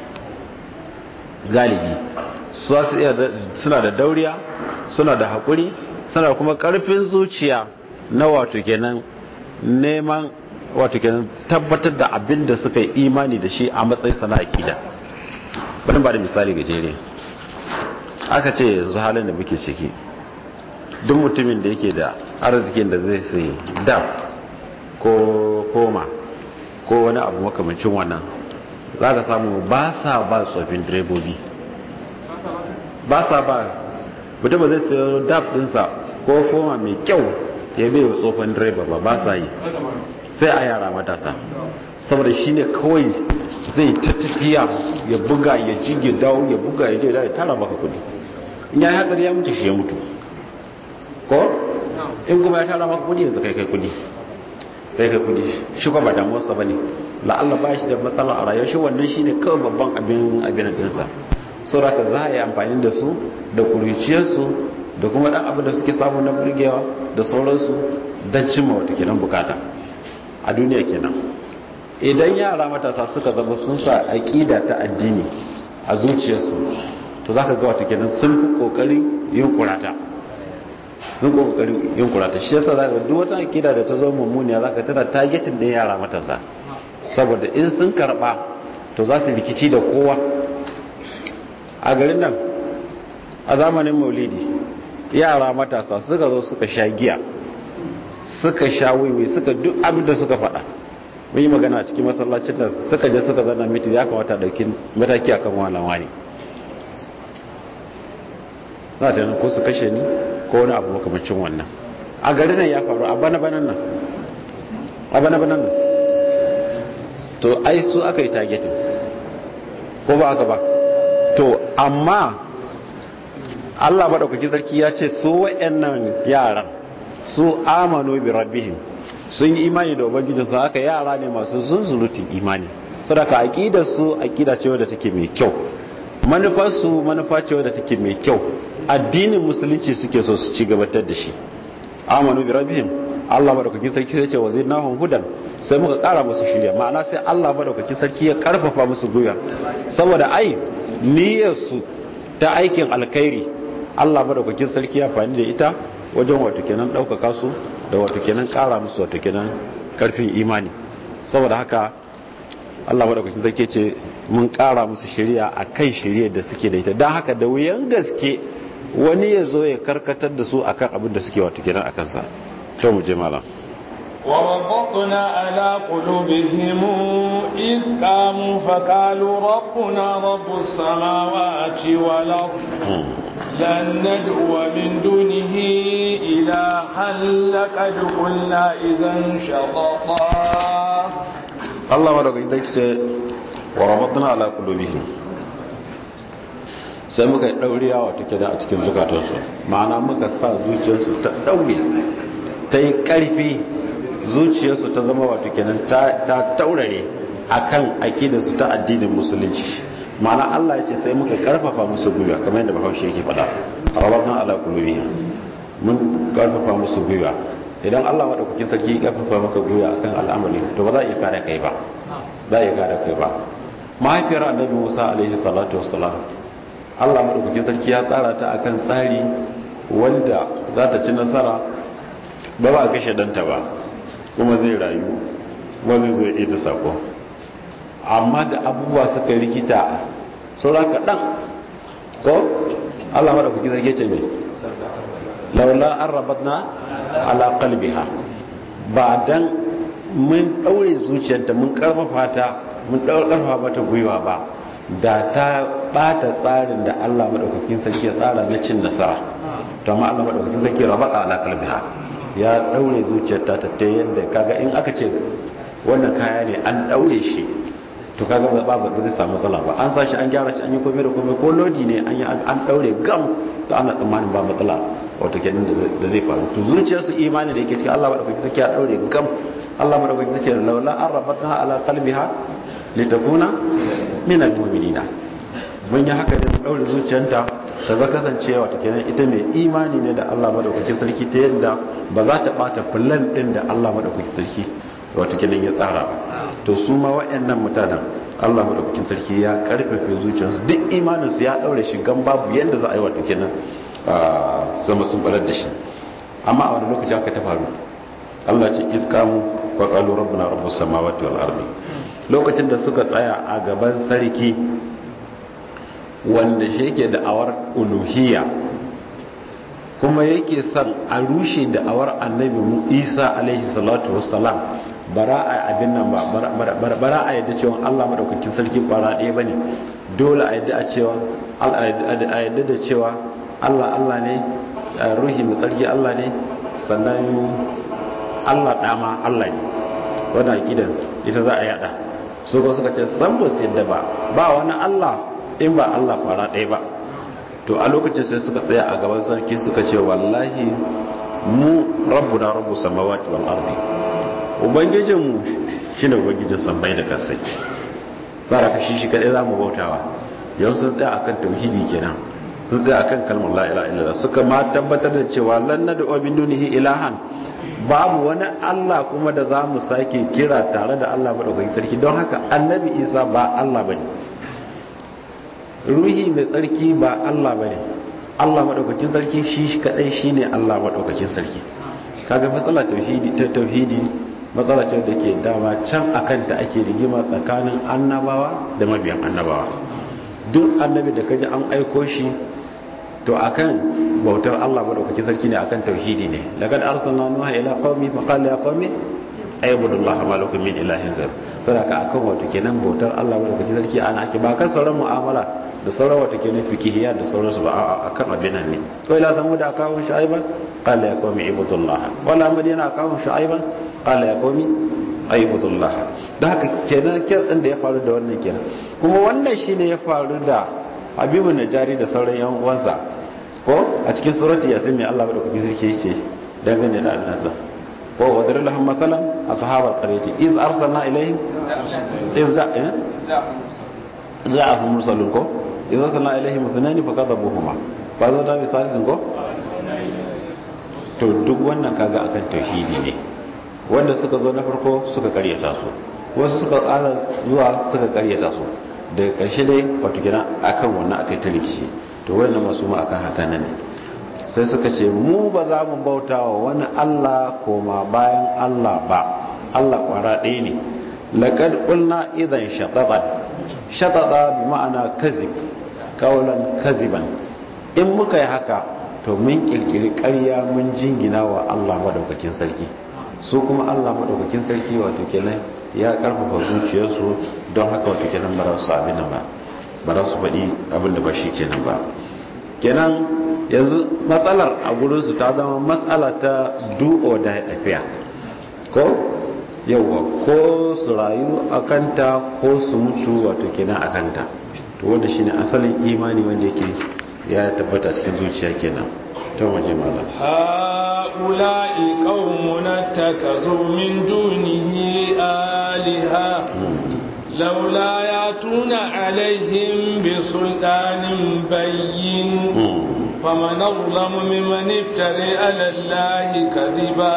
suna da dauriya, suna da haƙuri, suna kuma ƙarfin zuciya na wato kenan neman wato kenan tabbatar da abin da suka yi imani da shi a matsayin sana aƙida. bari ba da misali gajere, aka ce yanzu halin da muke ciki duk mutumin da yake da arzikin da zai sai da ko koma ko wani abu makamancin wannan za ka samu ba sa ba tsofin direbobi, ba sa ba mutum ba zai sayo dab dinsa ko foma mai kyau ya bai wa tsofin direba ba sa yi, sai a yara matasa saboda shi ne kawai zai ta tafiya ya buga ya jige dawo ya buga ya je da ya tara maka kudi, in ya yi hatsari ya mutu shi ya mutu ko in kuma ya tara maka kudi yanzu kai kudi shi kuma ba damuwarsa ba ne, la'alla ba shi da matsala a rayuwar shi, wannan shi ne kawai babban abin dinsa. sauraka za a yi amfani da su da kuriciyarsu da kuma dan abin da suke samu na burgewa da sauransu don cimma wata kenan bukata a duniya kenan. idan yara matasa suka zama sun sa aƙida ta addini a zuciyarsu to za ka ga wata kenan sun fi ƙoƙarin yin kurata. shi yasa za ka duk wata aƙida da ta zo mummuniya za ka tana targetin ɗin yara matasa, saboda in sun karɓa to za su rikici da kowa. a garin nan a zamanin maulidi yara matasa suka zo suka sha giya, suka sha wiwi, suka duk abin da suka faɗa. mun yi magana a cikin masallacin da suka je suka zana miti ya kamata dauki mataki akan wannan wani, za ta ko su kashe ni ko wani abu makamacin wannan. a garin nan ya faru a bana-banan nan to ai su aka yi targeting ko ba aka ba to amma Allah maɗaukaki sarki ya ce su wayannan yaran su amanu bi rabbihim sun yi imani da ubangijin su haka yara ne masu zunzurutun imani saboda aqidar su aqida ce wadda take mai kyau manufar su manufa ce wadda take mai kyau addinin musulunci suke so su ci gabatar da shi amanu bi rabbihim Allah madaukakin sarki sai ce wazidnahum hudan sai muka kara musu shiriya ma'ana sai Allah madaukakin sarki ya karfafa musu gwiwa saboda ai niyyar su ta aikin alkhairi Allah madaukakin sarki ya fani da ita wajen wato kenan daukaka su da wato kenan kara musu wato kenan karfin imani saboda haka Allah madaukakin sarki ce mun kara musu shiriya akan shiriyar da suke da ita dan haka da wuyan gaske wani ya zo ya karkatar da su akan abin da suke wato kenan akan sa to mu je malam وربطنا على قلوبهم إذ قاموا فقالوا ربنا رب السماوات والأرض لن ندعو من دونه إلها لقد قلنا إذا شططا الله ورقا إذا وربطنا على قلوبهم sai muka yi ɗauriya wata kida a cikin zukatansu ma'ana muka sa zuciyarsu ta ɗaure ta yi ƙarfi zuciyarsu ta zama wato kenan ta taurare akan akidarsu ta addinin musulunci ma'ana Allah ya ce sai muka karfafa musu gwiwa kamar yadda Bahaushe yake faɗa rabbana ala qulubihim mun karfafa musu gwiwa idan Allah madaukakin sarki ya karfafa maka gwiwa akan al'amari to ba za a iya kare kai ba mahaifiyar annabi Musa alaihi salatu wassalam Allah madaukakin sarki ya tsara ta akan tsari wanda za ta ci nasara ba a kashe danta ba kuma zai rayu kuma zai zo ya da sako amma da abubuwa suka rikita saura kaɗan ko Allah mara kuki zarge ce mai laula an rabatna ala qalbiha ba dan mun ɗaure zuciyarta mun karfafa ta mun karfafa mata gwiwa ba da ta bata tsarin da Allah madaukakin sarki ya tsara na cin nasara to amma Allah madaukakin sarki rabata ala qalbiha ya daure zuciyarta ta yadda kaga in aka ce wannan kaya ne an daure shi to kaga ba zai samu matsala ba an sashi an gyara shi an yi komai da komai ko lodi ne an daure gam to ana tsammanin ba matsala wato kenan da zai faru to zuciyarsu imani da yake cikin Allah madaukakin sarki ya daure gam Allah madaukakin sarki laula an rabatna ala qalbiha litakuna min almu'minina mun yi haka da daure zuciyarta ta za kasancewa ta kenan ita mai imani ne da Allah madaukakin sarki ta yadda ba za ta bata plan din da Allah madaukakin sarki wato kenan ya tsara ba to su ma wayannan mutanen Allah madaukakin sarki ya karfafe zuciyarsu duk imanin su ya daure shi gan babu yanda za a yi wato kenan sama sun barar da shi amma a wani lokaci aka ta faru Allah ce iskamu wa qalu rabbuna rabbus samawati wal ardi lokacin da suka tsaya a gaban sarki wanda shi yake da'awar uluhiyya kuma yake son a rushe da'awar annabi Isa alaihi salatu wassalam bara a abin nan ba bara a yadda cewa Allah madaukakin sarki kwara ɗaya bane dole a yadda a yadda da cewa Allah ne ruhi mai sarki Allah ne sannan Allah dama Allah ne wannan akidan ita za a yada su ko suka ce san ba su yadda ba wani Allah in ba Allah kwara ɗaya ba to a lokacin sai suka tsaya a gaban sarki suka ce wallahi mu rabbuna rabbus samawati wal ardi ubangijinmu shine ubangijin sammai da kasai baraka shi kadai zamu bautawa yau sun tsaya akan tauhidi kenan sun tsaya akan kalmar la ilaha illallah suka ma tabbatar da cewa lan nad'u min dunihi ilahan babu wani Allah kuma da zamu sake kira tare da Allah madaukakin sarki don haka annabi Isa ba Allah bane ruhi mai tsarki ba Allah bane Allah madaukakin sarki shi kadai shine Allah madaukakin sarki kaga matsala tauhidi matsala ce da ke dama can akan ta ake rigima tsakanin annabawa da mabiyan annabawa duk annabi da kaji an aiko shi to akan bautar Allah madaukakin sarki ne akan tauhidi ne laqad arsalna nuha ila qaumi fa qala ya qaumi ayyubudullaha ma lakum min ilahin ghayr sadaka akan wato kenan bautar Allah madaukakin sarki ana ake ba kan sauran mu'amala da sauran wato kenan fikihiyya da sauransu ba akan abin nan ne ko ila zamu da kawo shaiban qala ya qaumi ayyubudullaha wala madina kawo shaiban qala ya qaumi ayyubudullaha da haka kenan din da ya faru da wannan kenan kuma wannan shine ya faru da Habibu Najari da sauran yan uwansa ko a cikin surati yasin mai Allah madaukakin sarki yace dangane da annasa ko wadar lahum masalan ashabal qaryati iz arsalna ilaihim iz za'ahum mursalun ko iz arsalna ilaihim ithnani fakadhabuhuma fa zata bi salisin ko to duk wannan kaga akan tauhidi ne wanda suka zo na farko suka karyata su wasu suka ƙara zuwa suka karyata su daga ƙarshe dai wato kenan akan wannan akai ta rikici to wannan masu ma akan haka nan ne sai suka ce mu ba za mu bauta wa wani Allah koma bayan Allah ba Allah kwara ɗaya ne laqad qulna idan shatata bi ma'ana kazib kaulan kaziban in muka yi haka to mun kirkiri ƙarya mun jingina wa Allah madaukakin sarki su kuma Allah madaukakin sarki wato kenan ya karfafa zuciyarsu don haka wato kenan ba su abin nan ba za su faɗi abin da ba shi kenan ba kenan yanzu matsalar a gurinsu ta zama matsala ta du'o da tafiya ko yauwa ko su rayu a kanta ko su mutu wato kenan a kanta to wanda shine asalin imani wanda yake ya tabbata cikin zuciya kenan ta waje malam ha'ula'i qaumuna takazu min dunihi aliha laula yatuna alaihim bisultanin bayyin faman azlamu mimman iftara ala allahi kadhiba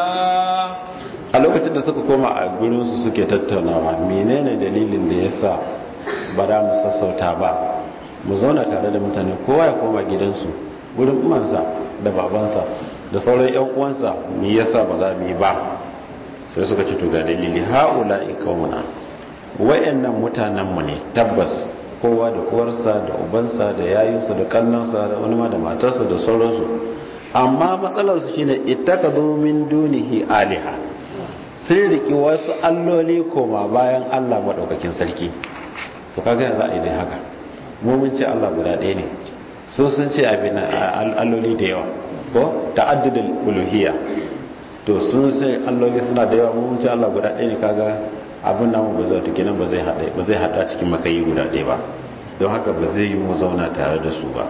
a lokacin da suka koma a gurin su suke tattaunawa menene dalilin da yasa ba da mu sassauta ba mu zauna tare da mutane kowa ya koma gidansu wurin umansa da babansa da sauran yan uwansa me yasa ba za mu yi ba sai suka ce to ga dalili haula'i qaumuna wayannan mutanen mu ne tabbas kowa da uwarsa da ubansa da yayinsa da kannansa da wani ma da matarsa da sauransu amma matsalar su shine ittakazu min dunihi aliha sai riki wasu alloli koma bayan Allah madaukakin sarki to kaga za a yi dai haka mu mun ce Allah guda ɗaya ne so sun ce abin alloli da yawa ko ta'addudul uluhiyya to sun ce alloli suna da yawa mu mun ce Allah guda ɗaya ne kaga abin namu ba zai tuke nan ba zai hada cikin makayi guda ɗaya ba don haka ba zai yi mu zauna tare da su ba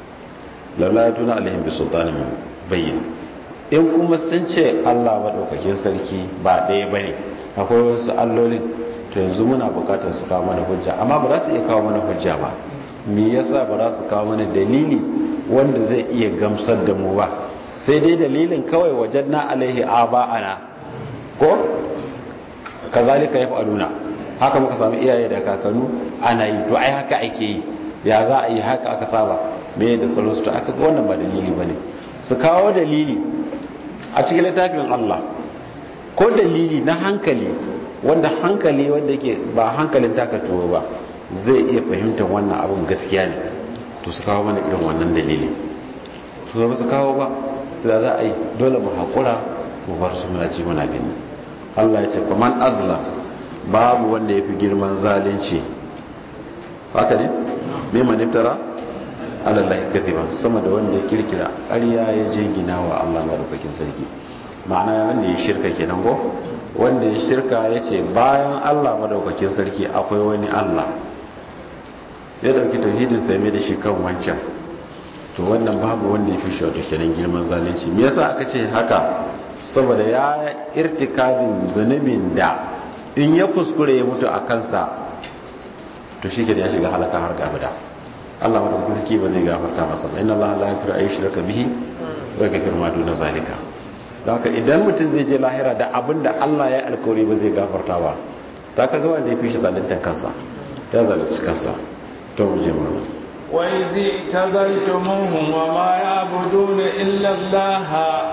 laula tuna alaihim bi sultanin bayyin in kuma sun ce Allah madaukakin sarki ba ɗaya bane akwai wasu allolin to yanzu muna bukatar su kawo mana hujja amma ba za su iya kawo mana hujja ba me yasa ba za su kawo mana dalili wanda zai iya gamsar da mu ba sai dai dalilin kawai wajadna alaihi aba'ana ko kazalika yaf'aluna haka muka samu iyaye da kakanu ana yi to ai haka ake yi ya za a yi haka aka saba me da sauransu to aka ga wannan ba dalili bane su kawo dalili a cikin littafin Allah ko dalili na hankali wanda yake ba hankalin taka tuwo ba zai iya fahimtar wannan abun gaskiya ne to su kawo mana irin wannan dalili su ba su kawo ba to da za a yi dole mu haƙura mu bar su muna ci muna gani Allah ya ce faman azla babu wanda ya fi girman zalunci haka ne mimman iftara alallahi kadhiban sama da wanda ya kirkira ƙarya ya jingina wa Allah madaukakin sarki ma'ana wanda ya shirka kenan go wanda ya shirka ya ce bayan Allah madaukakin sarki akwai wani Allah ya dauki tauhidin sai mai da shi kan wancan to wannan babu wanda ya fi shi wato kenan girman zalunci me yasa aka ce haka saboda ya irtikabin zunubin da in ya kuskure ya mutu a kansa to shi ya shiga halaka har gabada Allah madaukakin sarki ba zai gafarta masa ba inna Allah la yaghfiru ay yushraka bihi wa yaghfiru ma duna zalika haka idan mutum zai je lahira da abinda Allah ya alkawari ba zai gafarta ba ta kaga wanda ya fi shi zalunta kansa ya zalunci kansa to mu je mu وإذ اعتزلتموهم وما يعبدون إلا الله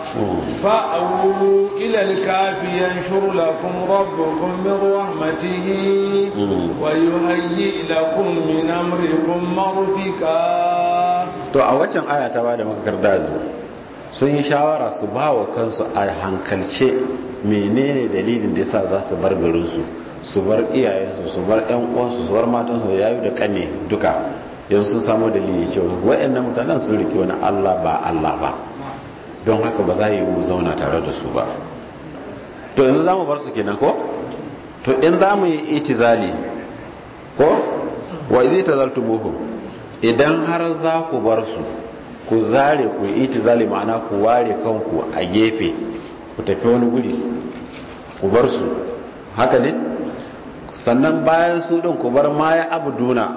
فأووا إلى الكهف ينشر لكم ربكم من رحمته ويهيئ لكم من أمركم مرفقا. to a waccan aya ta bada makardar sun yi shawara su ba wa kansu a hankalce menene dalilin da yasa za su bar garinsu su bar iyayensu su bar ƴan uwansu su bar matansu da yayu da kane duka yanzu sun samu dalili cewa wayannan mutanen sun rike wani Allah ba Allah ba don haka ba za yi mu zauna tare da su ba to yanzu za mu bar su kenan ko to in za mu yi itizali ko wa idza tazaltumuhum idan har za ku bar su ku zare ku yi itizali ma'ana ku ware kanku a gefe ku tafi wani guri ku bar su haka ne sannan bayan su din ku bar ma ya abuduna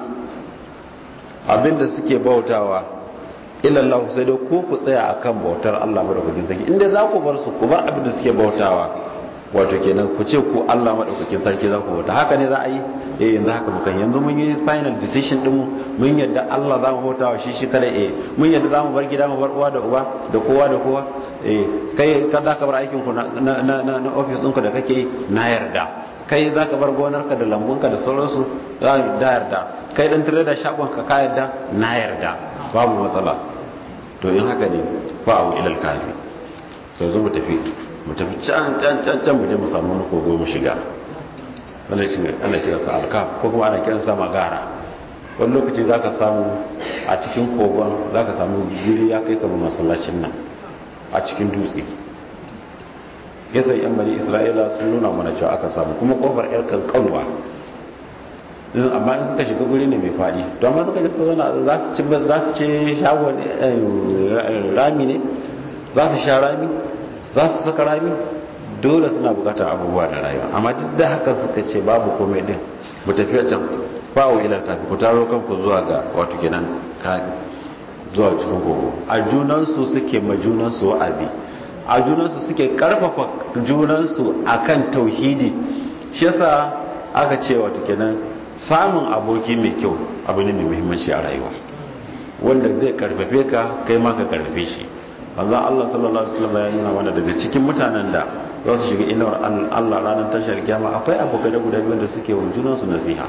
abinda suke bautawa illallah sai dai ku tsaya akan bautar Allah madaukakin sarki inda za ku bar su ku bar abinda suke bautawa wato kenan ku ce ku Allah madaukakin sarki za ku bauta haka ne za a yi yanzu haka muka yanzu mun yi final decision din mun yadda Allah za mu bautawa shi kada mun yadda za mu bar gida mu bar uwa da uba da kowa da kowa kai ka za ka bar aikin ku na office ɗinku da kake na yarda kai za ka bar gonarka da lambunka da sauransu da yarda kai dan tare da shagonka ka yarda na yarda babu matsala to in haka ne ba abu ilal kafi to zo mu tafi can mu je mu samu wani kogo mu shiga wannan shi ana kira sa alkaf ko kuma ana kiran sa magara wani lokaci zaka samu a cikin kogon zaka samu guri ya kai kamar masallacin nan a cikin dutse yasan yan bani isra'ila sun nuna mana cewa aka samu kuma kofar yar kankanwa amma in suka shiga guri ne mai fadi to amma suka zauna za su ci shago rami ne za su sha rami za su saka rami dole suna bukatar abubuwa da rayuwa amma duk da haka suka ce babu komai din mu tafi can bawo ila kafi ku taro kanku zuwa ga wato kenan kafi zuwa cikin gogo a junansu suke ma junansu wa'azi a junansu suke karfafa junansu akan tauhidi shi yasa aka ce wato kenan samun aboki mai kyau abu ne mai muhimmanci a rayuwa wanda zai karfafe ka kai ma ka karfafe shi manzon Allah sallallahu alaihi wasallam ya nuna mana daga cikin mutanen da za su shiga inuwar Allah ranar tashar kiyama akwai abokai guda biyu da suke wa junansu nasiha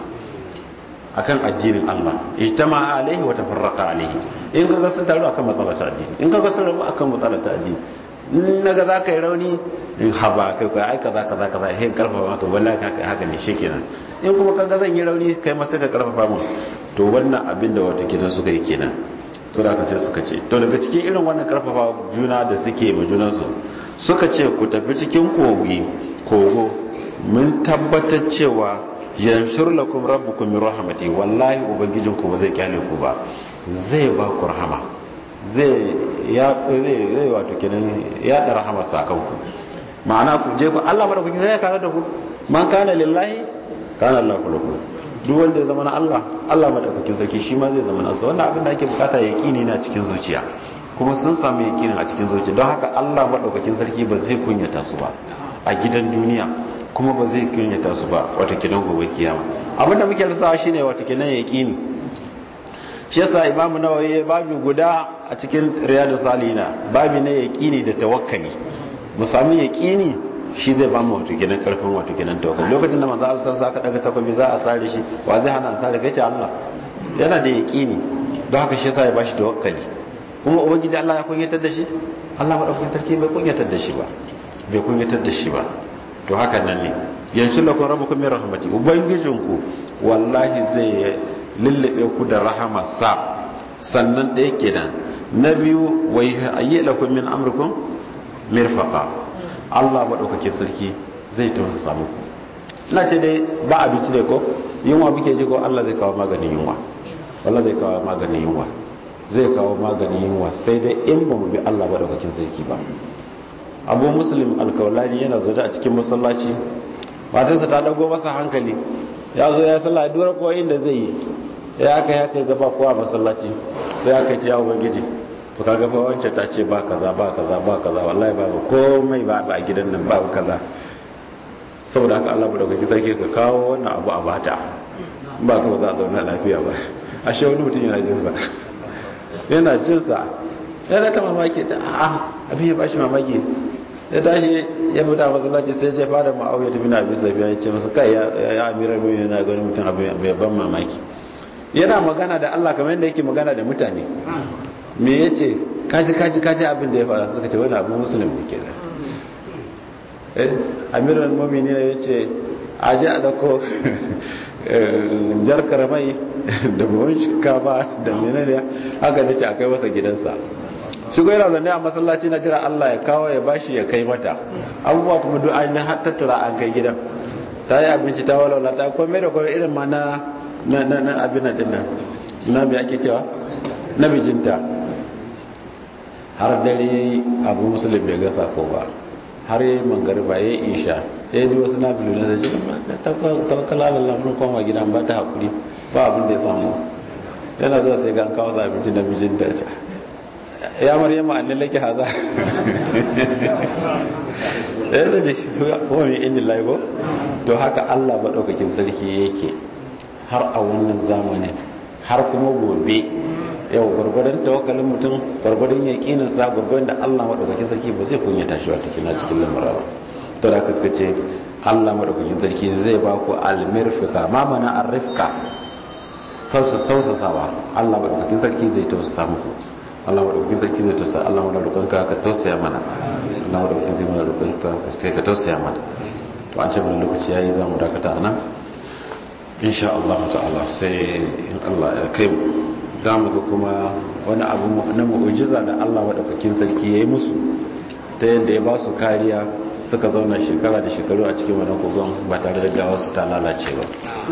akan addinin Allah ijtama alaihi wa tafarraqa alaihi in kaga sun taru akan matsalar ta addini in kaga sun rabu akan matsalar ta addini in naga zaka yi rauni in haba kai ai kaza he karfafa maka wallahi haka ne shikenan in kuma kaga zan yi rauni kai ma sai ka karfafa mu to wannan abin da wato kidan suka yi kenan sura ka sai suka ce to daga cikin irin wannan karfafa juna da suke ma junansu suka ce ku tafi cikin kogo mun tabbatar cewa yanshur lakum rabbukum min rahmati wallahi ubangijinku ba zai kyale ku ba zai ba ku rahama zai wato kenan ya da rahama sakanku ma'ana ku je ku Allah madaukaki sai ya kare da ku man kana lillahi kana Allah lahu duk wanda ya zama na Allah Allah madaukakin sarki shi ma zai zama nasa wannan abin da ake bukata yaqini na cikin zuciya kuma sun samu yaqinin a cikin zuciya don haka Allah madaukakin sarki ba zai kunyata su ba a gidan duniya kuma ba zai kunyata su ba wata kidan gobe kiyama abinda muke rasawa shine wata kidan yaqini shi yasa Imam Nawawi babu guda a cikin Riyadus Salihina babu na yaqini da tawakkali mu sami yaqini shi zai ba mu wato kidan karfin wato kidan tawakkali lokacin da manzo Allah sallallahu alaihi wasallam daga takobi za a sare shi wa zai hana sare gace Allah yana da yaqini don haka shi yasa ya bashi tawakkali kuma ubangiji Allah ya kunyatar da shi Allah madaukakin sarki bai kunyatar da shi ba to haka nan ne yanzu lakum rabbukum min rahmati ubangijinku wallahi zai lullube ku da rahamarsa sannan da yake nan na biyu wai ayyi lakum min amrikum mirfaqa Allah madaukakin sarki zai tausasa muku ina ce dai ba abinci ne ko yunwa muke ji ko Allah zai kawo maganin yunwa wallahi zai kawo maganin yunwa sai dai in ba mu bi Allah madaukakin sarki ba Abu Muslim Al-Kaulani yana zaune a cikin masallaci matarsa ta dago masa hankali ya zo ya sallah dora ko inda zai yi ya kai gaba kowa masallaci sai aka ce ya ubangiji to kaga fa wancan ta ce ba kaza wallahi babu komai ba a gidan nan babu kaza saboda haka Allah madaukaki zake ka kawo wannan abu a bata ba ka ba za a zauna lafiya ba ashe wani mutum yana jin sa yana ta mamaki ta abin ya bashi mamaki ya tashi ya fita masallaci sai ya fara Muawiya bin Abi Sufyan ya ce masa kai ya amiral mu'minin na ganin mutum abin bai ban mamaki yana magana da Allah kamar yadda yake magana da mutane me yace kaji abin da ya fara suka ce wani abu musulmi ne kenan amiral mu'minin ya ce aje a dauko jar karamai da buhun shinkafa da menene haka nace akai masa gidansa shigo yana zanne a masallaci na jira Allah ya kawo ya bashi ya kai mata abubuwa kuma duk an har tattara an kai gidan ta yi abinci ta walwala ta komai da komai irin ma na abin din nan na me ake cewa na bijinta har dare abu musulun bai ga sako ba, har yi mangariba ya yi isha ya yi wasu na bilu na zai tawakkala da lamurin kwanwa gida ba ta haƙuri ba abin da ya samu. Yana zuwa sai ga an kawo abinci na mijin da ya maryama an lalake haza ya da ji kuma mai injin laibo. To haka Allah maɗaukakin sarki yake har a wannan zamanin har kuma gobe. Yau gwargwadon tawakkalin mutum, gwargwadon yaƙininsa, gwargwadon da Allah maɗaukakin sarki ba zai kunya tashi wata kina cikin lamura ba. To da suka ce Allah maɗaukakin sarki zai ba ku almirfika, ma mana arrifka, tausasawa. Allah maɗaukakin sarki zai tausasa muku. Allah maɗaukakin sarki zai tausasa. Allah maɗaukakin ka tausaya mana. Allah maɗaukakin zai mana roƙonka ka tausaya mana. To an ce mana lokaci yayi, za mu dakata a nan insha Allah ta'ala, sai in Allah ya kai mu za mu ga kuma wani abu na mu'ujiza da Allah maɗaukakin sarki ya yi musu, ta yadda ya ba su kariya suka zauna shekara da shekaru a cikin wani kogon ba tare da gawa su ta lalace ba.